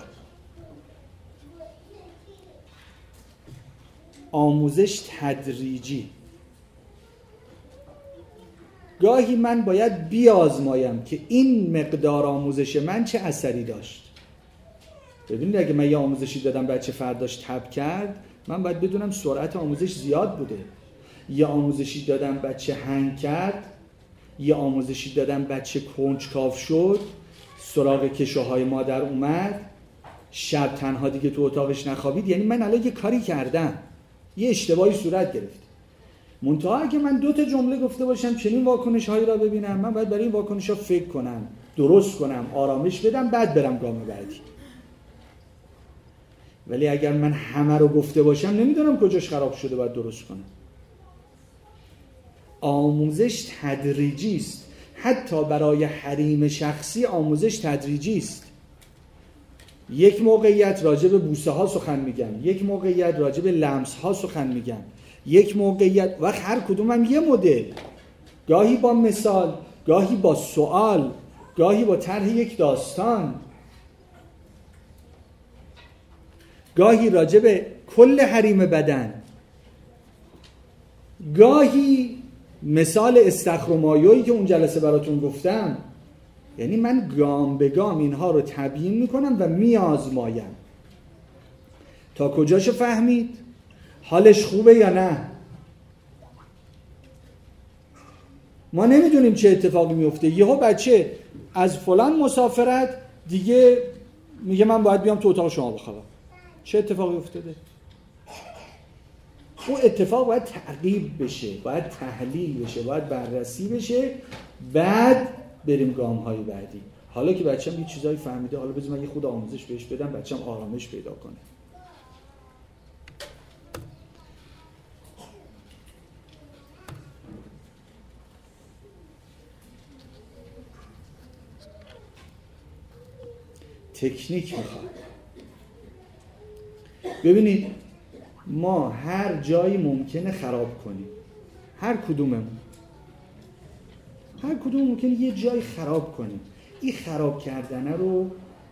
Speaker 1: آموزش تدریجی. گاهی من باید بیازمایم که این مقدار آموزش من چه اثری داشت. ببینید اگه من یه آموزشی دادم بچه فرداش تب کرد، من باید بدونم سرعت آموزش زیاد بوده. یه آموزشی دادم بچه هنگ کرد، یه آموزشی دادم بچه کنجکاو شد، سراغ کشوهای مادر اومد، شب تنها دیگه تو اتاقش نخوابید. یعنی من الان یه کاری کردم، یه اشتباهی صورت گرفت. منتها اگه من دو تا جمله گفته باشم چنین واکنش هایی را ببینم، من باید برای این واکنش ها فکر کنم، درست کنم، آرامش بدم، بعد برم گام بعدی. ولی اگر من همه رو گفته باشم نمیدونم کجاش خراب شده، باید درست کنم. آموزش تدریجی است. حتی برای حریم شخصی آموزش تدریجی است. یک موقعیت راجع به بوسه ها سخن میگم، یک موقعیت راجع به لمس ها سخن میگم، یک موقعیت و هر کدومم یه مدل، گاهی با مثال، گاهی با سوال، گاهی با طرح یک داستان، گاهی راجع به کل حریم بدن، گاهی مثال استخر و مایویی که اون جلسه براتون گفتم. یعنی من گام به گام اینها رو تبیین میکنم و میازمایم. تا کجاشو فهمید؟ حالش خوبه یا نه؟ ما نمیدونیم چه اتفاقی میفته. یهو بچه از فلان مسافرت دیگه میگه من باید بیام تو اتاق شما بخوابم. چه اتفاقی افتاده؟ اون اتفاق باید تعقیب بشه، باید تحلیل بشه، باید بررسی بشه، بعد بریم گام های بعدی. حالا که بچه‌م یه چیزایی فهمیده، حالا بذار من یه خود آموزش بهش بدم، بچه‌م آرامش پیدا کنه. تکنیک میخواد. ببینید ما هر جایی ممکنه خراب کنیم، هر کدوممون هر کدوم ممکنه یه جایی خراب کنیم. این خراب کردن رو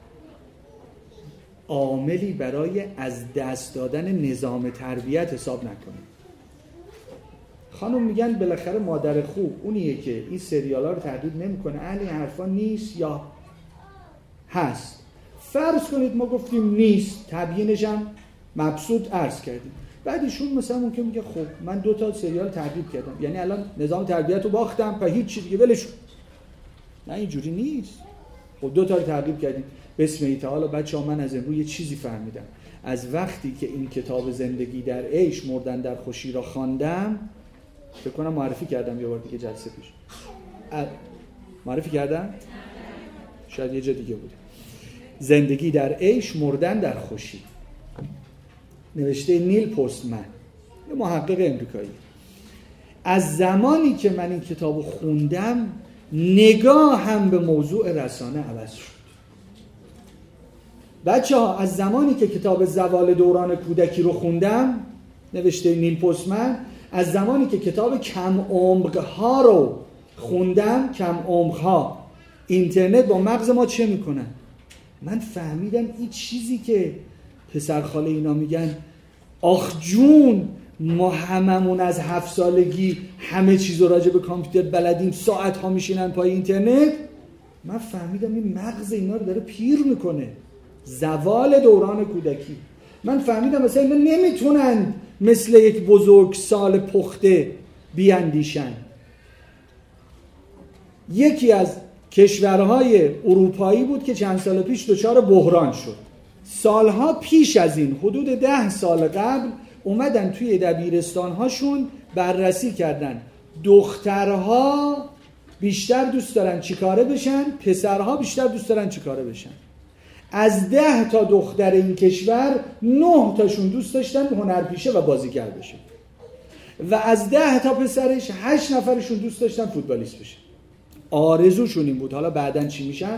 Speaker 1: عاملی برای از دست دادن نظام تربیت حساب نکنیم. خانم میگن بالاخره مادر خوب اونیه که این سریال ها رو تحقیق نمیکنه، اهل این حرفا نیست یا هست. فرض کنید ما گفتیم نیست، تبیینش هم مبسوط عرض کردیم، بعد ایشون مثلا ممکن میگه خب من دو تا سریال ترتیب کردم، یعنی الان نظام تربیت رو باختم و هیچ چی دیگه ولش. نه اینجوری نیست. خب دو تا رو ترتیب کردیم بسم الله تعالی. بچه‌ها من از امروز یه چیزی فهمیدم، از وقتی که این کتاب زندگی در عیش مردن در خوشی را خواندم، فکر کنم معرفی کردم یه بار دیگه جلسه پیش. معرفی کردم؟ شاید یه جا دیگه بوده. زندگی در عیش مردن در خوشی، نوشته نیل پستمن، یه محقق امریکایی. از زمانی که من این کتابو خوندم نگاه هم به موضوع رسانه عوض شد. بچه ها از زمانی که کتاب زوال دوران کودکی رو خوندم، نوشته نیل پستمن، از زمانی که کتاب کم عمق ها رو خوندم، کم عمق ها، اینترنت با مغز ما چه میکنن، من فهمیدم این چیزی که پسر خاله اینا میگن آخ جون ما هممون از هفت سالگی همه چیز رو راجع به کامپیوتر بلدیم، ساعت ها میشینن پای اینترنت، من فهمیدم این مغز اینا رو داره پیر میکنه. زوال دوران کودکی. من فهمیدم مثلا اینا نمیتونن مثل یک بزرگ سال پخته بیاندیشن. یکی از کشورهای اروپایی بود که چند سال پیش دچار بحران شد. سالها پیش از این، حدود ده سال قبل، اومدن توی دبیرستانهاشون بررسی کردن دخترها بیشتر دوست دارن چیکاره بشن، پسرها بیشتر دوست دارن چیکاره بشن. از ده تا دختر این کشور نه تاشون دوست داشتن هنرپیشه و بازیگر بشه و از ده تا پسرش هشت نفرشون دوست داشتن فوتبالیست بشه. آرزوشون این بود. حالا بعدن چی میشن؟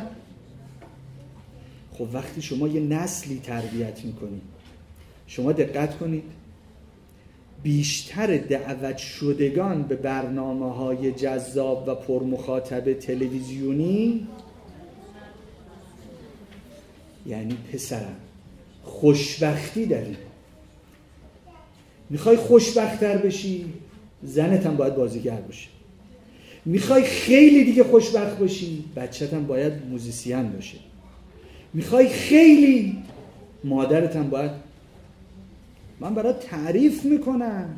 Speaker 1: خب وقتی شما یه نسلی تربیت میکنید، شما دقت کنید بیشتر دعوت شدگان به برنامه‌های جذاب و پرمخاطب تلویزیونی یعنی پسرم. خوشبختی داری. میخوای خوشبخت‌تر بشی، زنت هم باید بازیگر باشه. میخوای خیلی دیگه خوشبخت باشی، بچت هم باید موزیسین باشه. میخوای خیلی، مادرت هم باید. من برات تعریف میکنم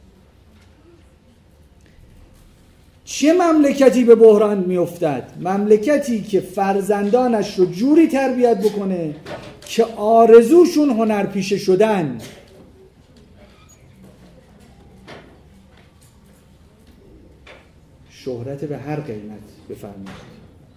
Speaker 1: چه مملکتی به بحران میافتد؟ مملکتی که فرزندانش رو جوری تربیت بکنه که آرزوشون هنرپیشه شدن. شهرت به هر قیمت بفرمایید.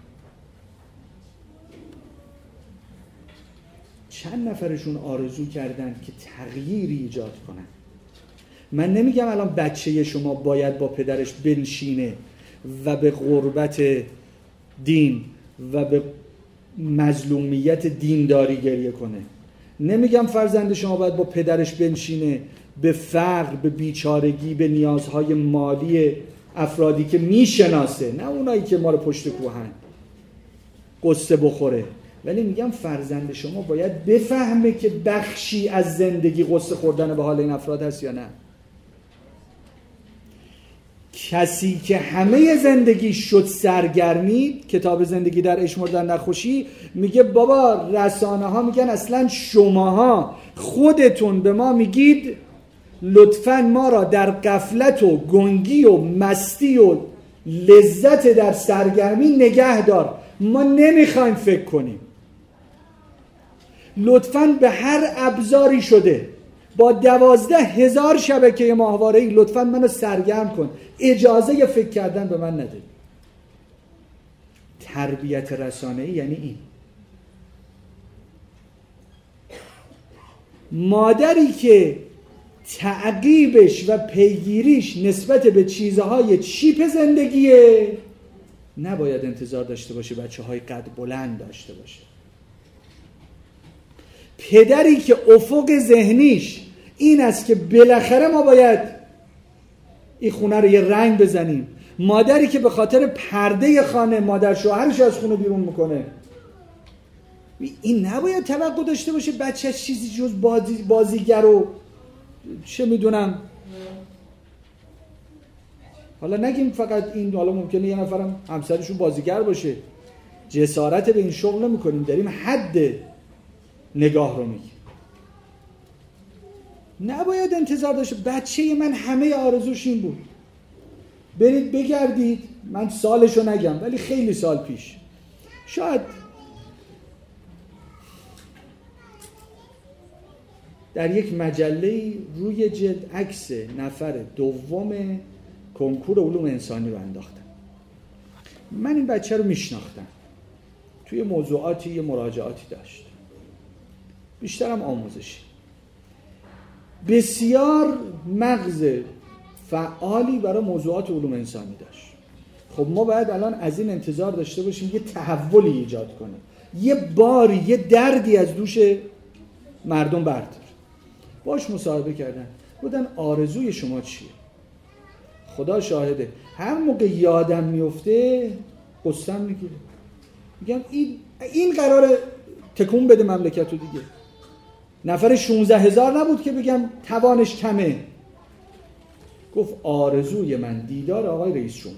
Speaker 1: چند نفرشون آرزو کردن که تغییری ایجاد کنن. من نمیگم الان بچه شما باید با پدرش بنشینه و به غربت دین و به مظلومیت دینداری گریه کنه. نمیگم فرزند شما باید با پدرش بنشینه به فقر، به بیچارگی، به نیازهای مالی افرادی که میشناسه، نه اونایی که ما رو پشت کوهن، قصه بخوره. ولی میگم فرزند شما باید بفهمه که بخشی از زندگی قصه خوردن به حال این افراد هست یا نه. کسی که همه زندگی شد سرگرمی، کتاب زندگی در عشق مردن در خوشی، میگه بابا رسانه ها میگن اصلا شماها خودتون به ما میگید لطفاً ما را در غفلت و گنگی و مستی و لذت در سرگرمی نگه دار، ما نمیخوایم فکر کنیم. لطفاً به هر ابزاری شده با دوازده هزار شبکه ماهواره‌ای لطفاً منو سرگرم کن، اجازه فکر کردن به من نده. تربیت رسانه‌ای یعنی این. مادری که تعقیبش و پیگیریش نسبت به چیزهای چیپ زندگیه، نباید انتظار داشته باشه بچه های قد بلند داشته باشه. پدری که افق ذهنیش این است که بالاخره ما باید این خونه رو یه رنگ بزنیم، مادری که به خاطر پرده خانه مادر شوهرش از خونه بیرون میکنه، این نباید توقع داشته باشه بچه چیزی جز بازی بازیگر و چه میدونم. حالا نگیم فقط این، حالا ممکنه یه نفرم همسرشون بازیگر باشه، جسارت به این شغل نمی‌کنیم، داریم حد نگاه رو میگیم. نباید انتظار داشته بچه من همه آرزوش این بود. برید بگردید، من سالشو نگم ولی خیلی سال پیش، شاید در یک مجله روی جلد عکس نفر دوم کنکور علوم انسانی رو انداختم. من این بچه رو میشناختم، توی موضوعاتی یه مراجعاتی داشت، بیشترم آموزشی، بسیار مغز فعالی برای موضوعات علوم انسانی داشت. خب ما باید الان از این انتظار داشته باشیم یه تحولی ایجاد کنه، یه باری، یه دردی از دوش مردم بردار. باش مصاحبه کردن، بودن آرزوی شما چیه؟ خدا شاهده هر موقع یادم میفته قصم میگیره، میگم این این قراره تکون بده مملکتو دیگه. نفر شانزده هزار نبود که بگم توانش کمه. گفت آرزوی من دیدار آقای رئیس جمهور.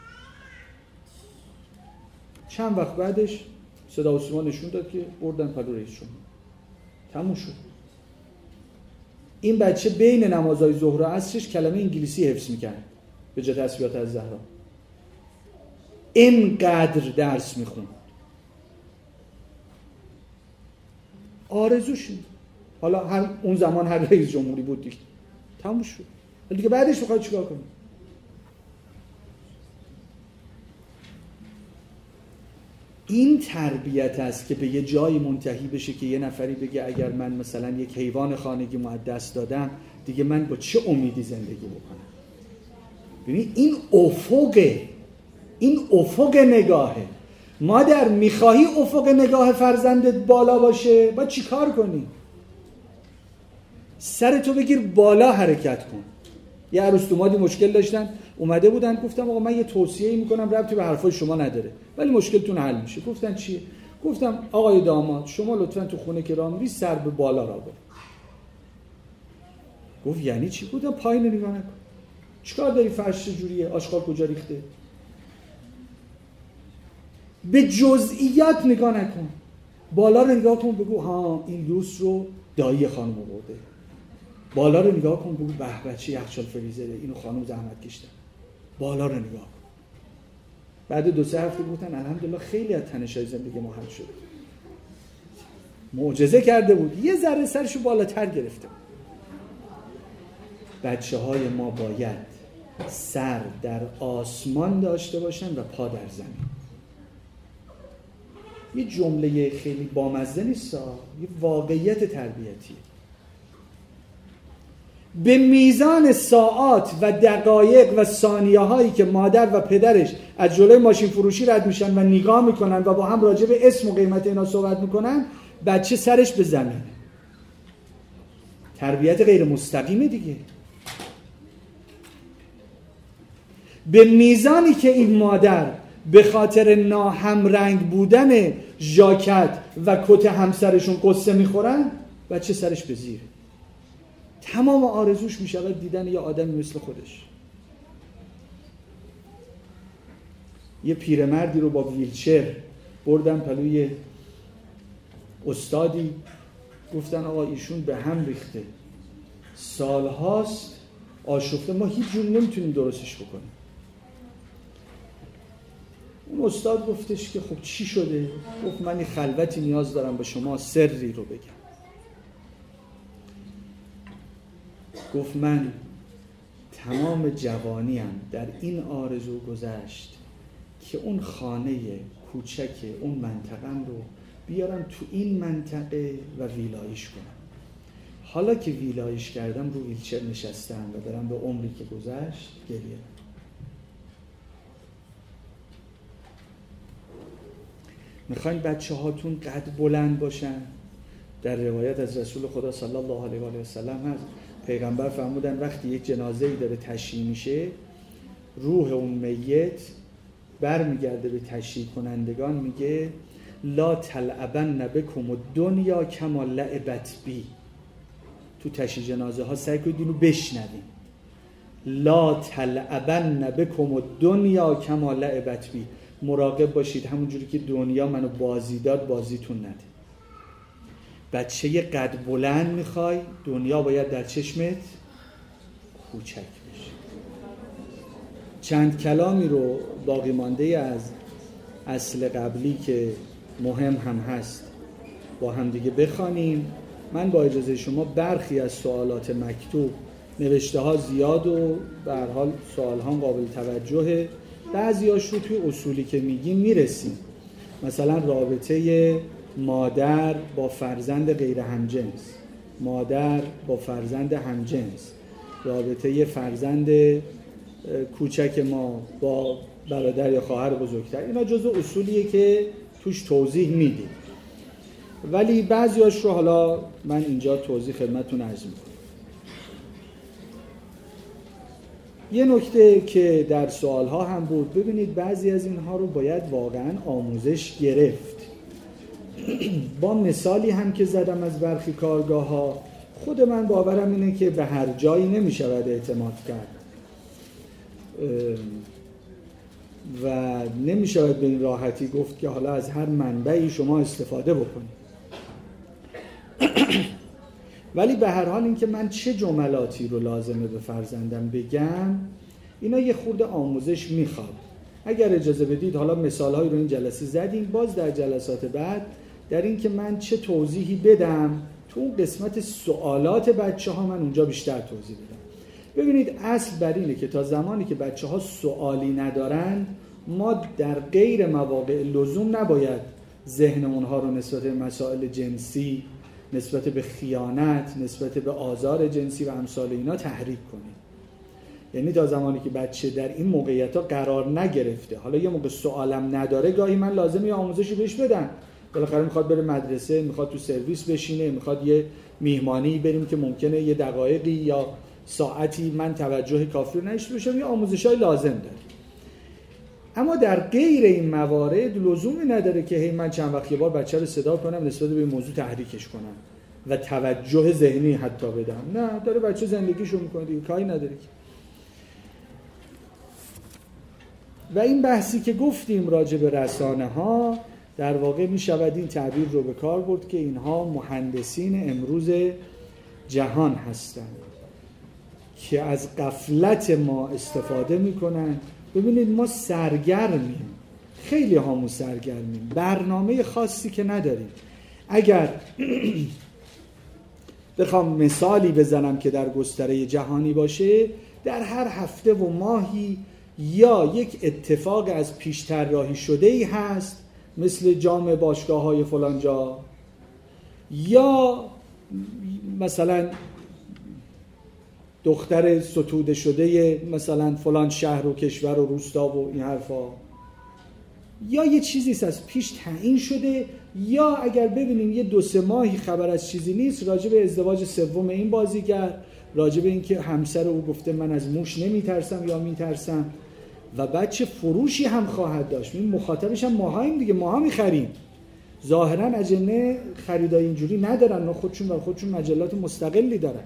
Speaker 1: چند وقت بعدش صدا و سیما نشون داد که بردن پلو رئیس جمهور. تموم شد. این بچه بین نمازهای ظهر و عصرش کلمه انگلیسی حفظ میکرد به جای تسبیحات از زهرا. اینقدر درس میخوند. آرزوش. حالا هر اون زمان هر رئیس جمهوری بود دیگه. تموم شد. ولی دیگه بعدش میخواد چیکار کنه؟ این تربیت است که به یه جایی منتهی بشه که یه نفری بگه اگر من مثلا یک حیوان خانگیمو از دست دادم دیگه من با چه امیدی زندگی بکنم. ببین این افقه، این افق نگاهه. مادر میخواهی افق نگاه فرزندت بالا باشه باید چی کار کنی؟ سرتو بگیر بالا حرکت کن. یه عروس دومادی مشکل داشتن اومده بودن، گفتم آقا من یه توصیه‌ای میکنم ربطی به حرفای شما نداره ولی مشکلتون حل میشه. گفتن چیه؟ گفتم آقای داماد شما لطفاً تو خونه که راه میری سر به بالا را بر. گفت یعنی چی؟ گفتم پایین نگاه نکن. چیکار داری؟ فرش چجوریه؟ آشغال کجا ریخته؟ به جزئیات نگاه نکن، بالا رو نگاه کن، بگو ها این لوس رو دایی خانم آورده. بالا رو نگاه کن، بگو به بچه یخچال فریزره اینو خانم زحمت کشیدن. بالا رو نگاه کن. بعد دو سه هفته گفتن الحمدلله خیلی از تنش‌های زندگی ما حل شد. معجزه کرده بود، یه ذره سرشو بالاتر گرفته. بچه‌های ما باید سر در آسمان داشته باشن و پا در زمین. یه جمله خیلی بامزه نیست، یه واقعیت تربیتی. به میزان ساعات و دقایق و ثانیه هایی که مادر و پدرش از جلوی ماشین فروشی رد میشن و نگاه میکنن و با هم راجع به اسم و قیمت اینا صحبت میکنن، بچه سرش به زمینه. تربیت غیر مستقیمه دیگه. به میزانی که این مادر به خاطر ناهمرنگ بودن ژاکت و کت همسرشون قصه میخورن، بچه سرش به زیره. تمام آرزوش میشود دیدن یه آدمی مثل خودش. یه پیرمردی رو با ویلچر بردن پلوی استادی، گفتن آقا ایشون به هم ریخته، سالهاست آشفته، ما هیچ جوری نمیتونیم درستش بکنیم. اون استاد گفتش که خب چی شده؟ گفت من این خلوتی نیاز دارم به شما سری رو بگم. گفت من تمام جوانیم در این آرزو گذشت که اون خانه کوچک اون منطقم رو بیارم تو این منطقه و ویلایش کنم. حالا که ویلایش کردم رو ویلچر نشستم و دارم به عمری که گذشت گریه. میخواین بچه هاتون قد بلند باشن، در روایت از رسول خدا صلی الله علیه و آله و سلم هست، پیغمبر فرمودن وقتی یک جنازه‌ای داره تشییع میشه، روح اون میت برمیگرده به تشییع کنندگان، میگه لا تلعبن بکم الدنیا کما لعبت بی. تو تشییع جنازه ها سعی کنید اینو بشنوید، لا تلعبن بکم الدنیا کما لعبت بی. مراقب باشید همونجوری که دنیا منو بازی داد بازیتون نده. بچه قد بلند میخوای، دنیا باید در چشمت کوچک بشه. چند کلامی رو باقی مانده از اصل قبلی که مهم هم هست با هم دیگه بخوانیم. من با اجازه شما برخی از سوالات مکتوب، نوشته ها زیاد و به هر حال سوال ها قابل توجهه، بعضیاش رو توی اصولی که میگیم میرسیم. مثلا رابطه مادر با فرزند غیر همجنس، مادر با فرزند همجنس، رابطه فرزند کوچک ما با برادر یا خواهر بزرگتر، اینا جزو اصولیه که توش توضیح میدیم، ولی بعضیاش رو حالا من اینجا توضیح خدمتتون عرض میکنم. یه نکته که در سوالها هم بود، ببینید بعضی از اینها رو باید واقعا آموزش گرفت. با مثالی هم که زدم از برخی کارگاه ها، خود من باورم اینه که به هر جایی نمیشود اعتماد کرد و نمیشود به این راحتی گفت که حالا از هر منبعی شما استفاده بکنید. ولی به هر حال این که من چه جملاتی رو لازمه به فرزندم بگم، اینا یه خورده آموزش میخواد. اگر اجازه بدید حالا مثالهایی رو این جلسه زدیم، باز در جلسات بعد در این که من چه توضیحی بدم تو اون قسمت سوالات بچه ها، من اونجا بیشتر توضیح بدم. ببینید اصل بر اینه که تا زمانی که بچه ها سوالی ندارن، ما در غیر مواقع لزوم نباید ذهن اونها رو نسبت به مسائل جنسی، نسبت به خیانت، نسبت به آزار جنسی و امثال اینا تحریک کنیم. یعنی تا زمانی که بچه در این موقعیت ها قرار نگرفته، حالا یه موقع سوالم نداره، گاهی من لازمه یه آموزشی بهش بدم. بالاخره میخواد بره مدرسه، میخواد تو سرویس بشینه، میخواد یه میهمانی بریم که ممکنه یه دقایقی یا ساعتی من توجه کافی رو نداشته باشم، یه آموزشای لازم داره. اما در غیر این موارد لزومی نداره که هی من چند وقت یه بار بچه رو صدا کنم نسبت به این موضوع تحریکش کنم و توجه ذهنی حتی بدم. نه، داره بچه زندگیشو میکنه دیگه، کاری نداره. و این بحثی که گفتیم راجع به رسانه ها، در واقع می شود این تعبیر رو به کار برد که اینها مهندسین امروز جهان هستند که از غفلت ما استفاده میکنن. ببینید ما سرگرمیم، خیلی هامون سرگرمیم، برنامه خاصی که نداریم. اگر بخوام مثالی بزنم که در گستره جهانی باشه، در هر هفته و ماهی یا یک اتفاق از پیش طراحی شده‌ای هست مثل جام باشگاه‌های فلان جا، یا مثلا دختر ستوده شده مثلا فلان شهر و کشور و روستا و این حرفا، یا یه چیزی از پیش تعیین شده، یا اگر ببینیم یه دو سه ماهی خبر از چیزی نیست راجع به ازدواج سوم این بازیگر، راجع به اینکه همسر او گفته من از موش نمیترسم یا میترسم و بچه فروشی هم خواهد داشت. این مخاطبش هم ماهاییم دیگه، ماها میخریم. ظاهرا اجنه خریدای اینجوری ندارن، نه خودشون و خودشون مجلات مستقلی دارن.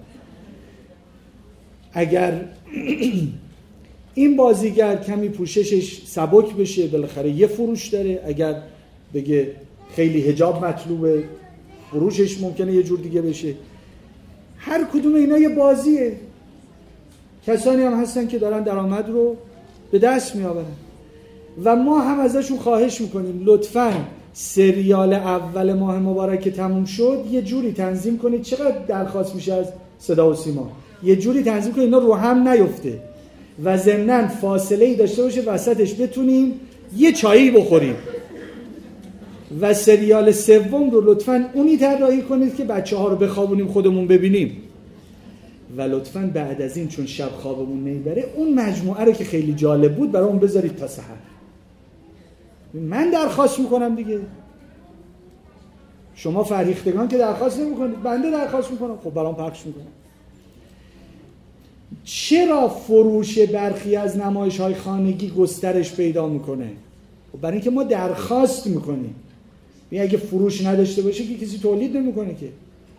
Speaker 1: اگر این بازیگر کمی پوششش سبک بشه بالاخره یه فروش داره، اگر بگه خیلی حجاب مطلوبه فروشش ممکنه یه جور دیگه بشه. هر کدوم اینا یه بازیه. کسانی هم هستن که دارن درآمد رو به دست می آورن و ما هم ازشون خواهش میکنیم لطفاً سریال اول ماه مبارک که تموم شد یه جوری تنظیم کنید، چقدر درخواست میشه از صدا و سیما، یه جوری تنظیم کنید اینا رو هم نیفته و ضمناً فاصله‌ای داشته باشه وسطش بتونیم یه چایی بخوریم. و سریال سوم رو لطفاً اونی طراحی کنید که بچه‌ها رو بخوابونیم خودمون ببینیم و لطفاً بعد از این چون شب خوابمون نمیبره اون مجموعه رو که خیلی جالب بود برای اون بذارید تا سحر. من درخواست میکنم دیگه. شما فرهیختگان که درخواست نمی‌کنید، بنده درخواست می‌کنم، خب برام پخش می‌کنم. چرا فروش برخی از نمایش‌های خانگی گسترش پیدا می‌کنه؟ خب برای اینکه ما درخواست می‌کنیم. یعنی اگه فروش نداشته باشه که کسی تولید نمی‌کنه که.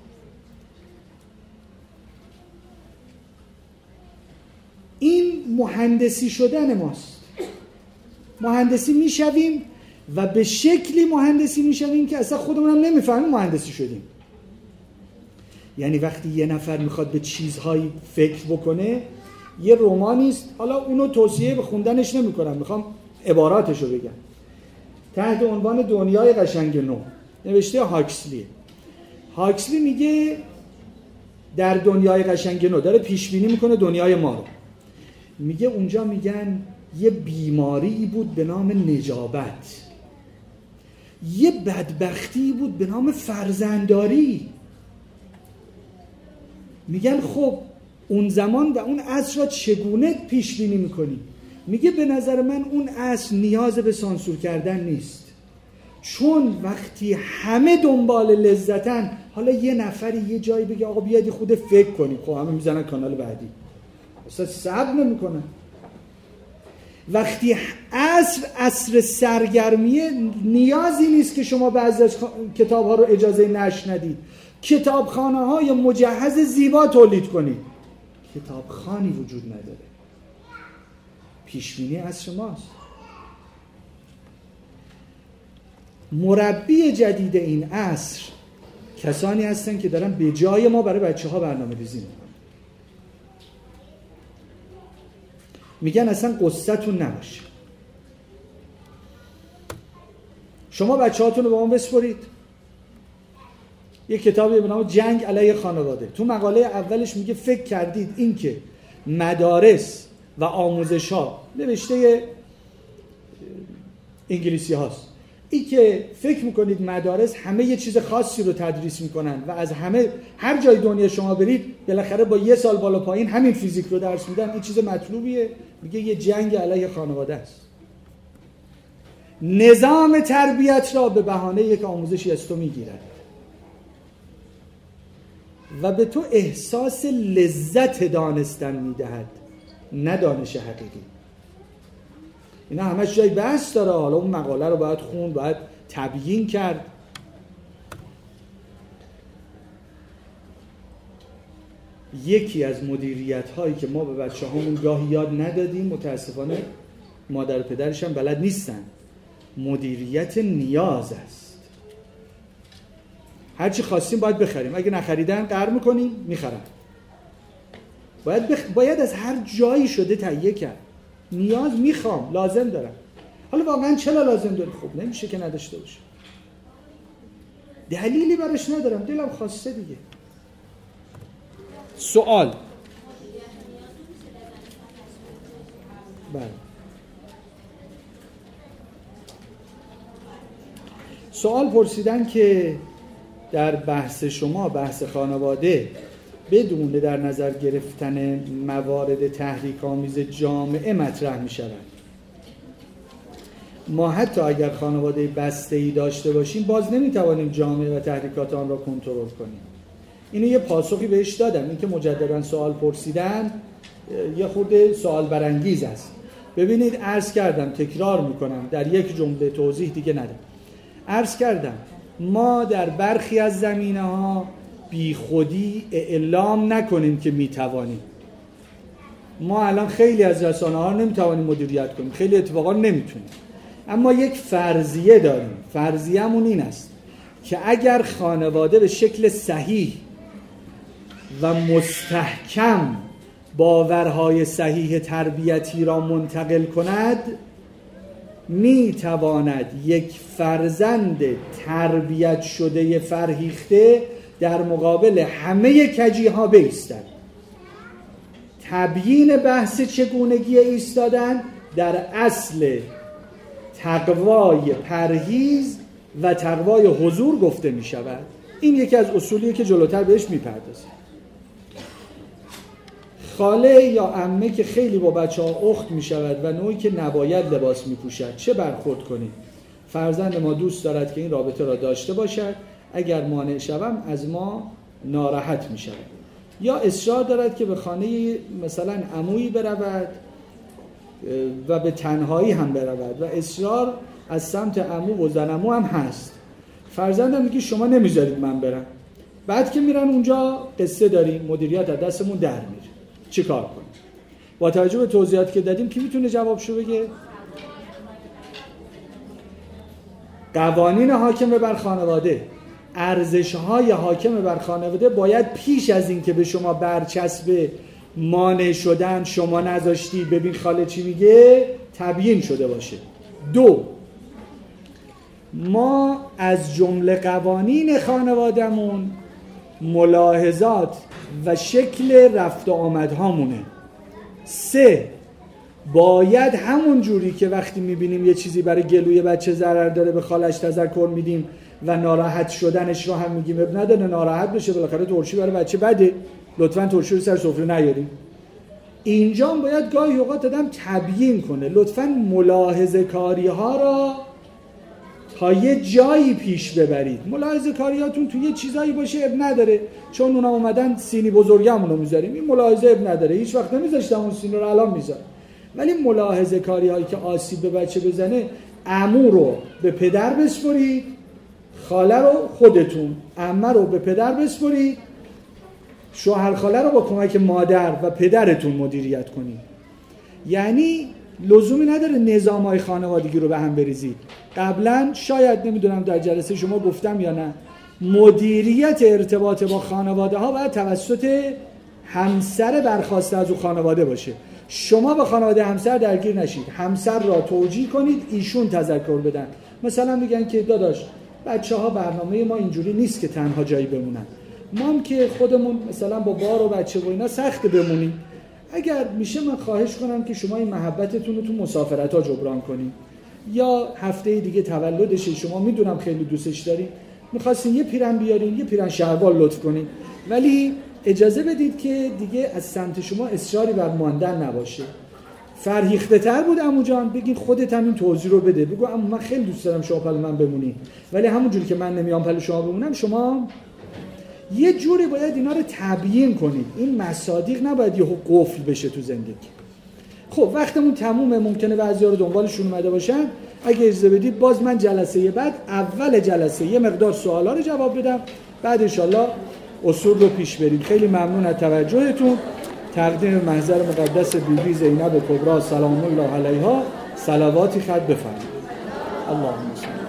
Speaker 1: این مهندسی شدن ماست. مهندسی میشویم و به شکلی مهندسی میشویم که اصلا خودمون هم نمیفهمیم مهندسی شدیم. یعنی وقتی یه نفر میخواد به چیزهایی فکر بکنه، یه رمانی است، حالا اونو توصیه به خوندنش نمیکنم، میخوام عباراتشو بگم. تحت عنوان دنیای قشنگ نو نوشته هاکسلی. هاکسلی میگه در دنیای قشنگ نو داره پیش بینی میکنه دنیای ما رو. میگه اونجا میگن یه بیماری بود به نام نجابت، یه بدبختی بود به نام فرزندداری. میگن خب اون زمان و اون عصر را چگونه پیش بینی میکنی؟ میگه به نظر من اون عصر نیاز به سانسور کردن نیست، چون وقتی همه دنبال لذتن، حالا یه نفری یه جایی بگه آقا بیادی خود فکر کنیم، خب همه میزنن کانال بعدی، اصلا صبر نمیکنن. وقتی عصر عصر سرگرمیه، نیازی نیست که شما بعضی از کتاب ها رو اجازه نشر ندید، کتابخانه های مجهز زیبا تولید کنید. کتابخانی وجود نداره. پیشبینی عصر ماست. مربی جدید این عصر کسانی هستن که دارن به جای ما برای بچه ها برنامه ریزی میکنن. میگن اصلا قصتون نباشه، شما بچه هاتون رو به ما بسپرید. یک کتابی به نام جنگ علیه خانواده، تو مقاله اولش میگه فکر کردید این که مدارس و آموزش ها، نوشته انگلیسی هاست، این که فکر میکنید مدارس همه یه چیز خاصی رو تدریس میکنن و از همه هر جای دنیا شما برید بالاخره با یه سال بالا پایین همین فیزیک رو درس میدن، این چیز مطلوبیه؟ میگه یه جنگ علیه خانواده است. نظام تربیت را به بهانه یک آموزشی از تو میگیرد و به تو احساس لذت دانستن میدهد، نه دانش حقیقی. اینا همش جای بحث داره، حالا اون مقاله رو باید خوند، باید تبیین کرد. یکی از مدیریت هایی که ما به بچه هامون گاهی یاد ندادیم، متاسفانه مادر و پدرش هم بلد نیستن، مدیریت نیاز است. هرچی خواستیم باید بخریم، اگه نخریدن قهر میکنیم میخرن. باید, بخ... باید از هر جایی شده تهیه کرد. نیاز میخوام، لازم دارم. حالا واقعا چرا لازم داری؟ خب نمیشه که نداشته باشه، دلیلی براش ندارم، دلم خواسته دیگه. سوال. بله. سوال پرسیدن که در بحث شما، بحث خانواده، بدون در نظر گرفتن موارد تحریک آمیز جامعه مطرح می شود. ما حتی اگر خانواده بسته‌ای داشته باشیم باز نمی توانیم جامعه و تحریکات آن را کنترل کنیم. اینو یه پاسخی بهش دادم. این که مجددا سوال پرسیدن یه خورده سوال برانگیز است. ببینید عرض کردم، تکرار میکنم، در یک جمله توضیح دیگه ندم. عرض کردم ما در برخی از زمینه‌ها بی خودی اعلام نکنیم که میتوانیم. ما الان خیلی از رسانه‌ها رو نمیتوانیم مدیریت کنیم، خیلی اتفاقا نمیتونیم، اما یک فرضیه داریم. فرضیه‌مون این است که اگر خانواده به شکل صحیح و مستحکم باورهای صحیح تربیتی را منتقل کند، میتواند یک فرزند تربیت شده فرهیخته در مقابل همه کجی‌ها بایستد. تبیین بحث چگونگی ایستادن در اصل تقوای پرهیز و تقوای حضور گفته می شود. این یکی از اصولیه که جلوتر بهش می پردازه. خاله یا عمه که خیلی با بچه ها اخت می شود و نوعی که نباید لباس می پوشد، چه برخورد کنیم؟ فرزند ما دوست دارد که این رابطه را داشته باشد، اگر مانع شوم از ما ناراحت می شود. یا اصرار دارد که به خانه مثلا عمویی برود و به تنهایی هم برود و اصرار از سمت عمو و زنمو هم هست. فرزندم میگه شما نمیذارید من برم. بعد که میرن اونجا قصه داریم، مدیریت از دستمون در میره. چی کار کنیم؟ با توجه به توضیحاتی که دادیم کی میتونه جوابشو بگه؟ قوانین حاکم بر خانواده، ارزش‌های حاکم بر خانواده باید پیش از این که به شما برچسب مانع شدن شما نذاشتی ببین خاله چی میگه تبیین شده باشه. دو، ما از جمله قوانین خانوادهمون ملاحظات و شکل رفت و آمدهامونه. سه، باید همون جوری که وقتی میبینیم یه چیزی برای گلوی بچه ضرر داره به خالش تذکر میدیم و ناراحت شدنش رو هم میگیم اب نداره ناراحت بشه، بالاخره ترشی برای بچه بده، لطفاً ترشی رو سر سفره نیاریم. اینجا هم باید گاهی اوقات آدم تبیین کنه، لطفاً ملاحظه کاری ها را تا یه جایی پیش ببرید. ملاحظه کاریاتون تو یه چیزایی باشه اب نداره، چون اونا اومدن سینی بزرگمون رو میذاریم، این ملاحظه اب نداره، هیچ وقت نمیذاشتم اون سینی رو الان میذارم. ولی ملاحظه کاری هایی که آسیب به بچه بزنه، عمو رو به پدر بسپرید، خاله رو خودتون، عمه رو به پدر بسپرید، شوهر خاله رو با کمک مادر و پدرتون مدیریت کنید. یعنی لزومی نداره نظام‌های خانوادگی رو به هم بریزید. قبلا شاید نمیدونم در جلسه شما گفتم یا نه، مدیریت ارتباط با خانواده ها باید توسط همسر برخواسته از اون خانواده باشه. شما با خانواده همسر درگیر نشید، همسر را توجیه کنید، ایشون تذکر بدن. مثلا میگن که داداش بچه ها برنامه ما اینجوری نیست که تنها جایی بمونن، ما هم که خودمون مثلا با بار و بچه و اینا سخت بمونیم، اگر میشه من خواهش کنم که شما این محبتتون رو تو مسافرت ها جبران کنید، یا هفته دیگه تولدشه، شما میدونم خیلی دوستش دارید، میخواستین یه پیرن بیارین، یه پیرن شلوار لطف کنین، ولی اجازه بدید که دیگه از سمت شما اصراری بر ماندن نباشه. فرهیخته تر بود عمو جان بگین خودت هم این توضیح رو بده، بگو عمو من خیلی دوست دارم شما پل من بمونی، ولی همونجوری که من نمیام پل شما بمونم، شما یه جوری باید اینا رو تبیین کنید. این مصادیق نباید یهو قفل بشه تو زندگی. خب وقتمون تمومه، ممکنه بعضی‌ها رو دنبالشون اومده باشن، اگه اجازه بدید باز من جلسه بعد اول جلسه یه مقدار سوالا رو جواب بدم، بعد انشالله اصول رو پیش بریم. خیلی ممنون از توجهتون. تقدیم محضر مقدس بی بی زینب کبری سلام الله علیها صلواتی خط بفرمایید. اللهم صل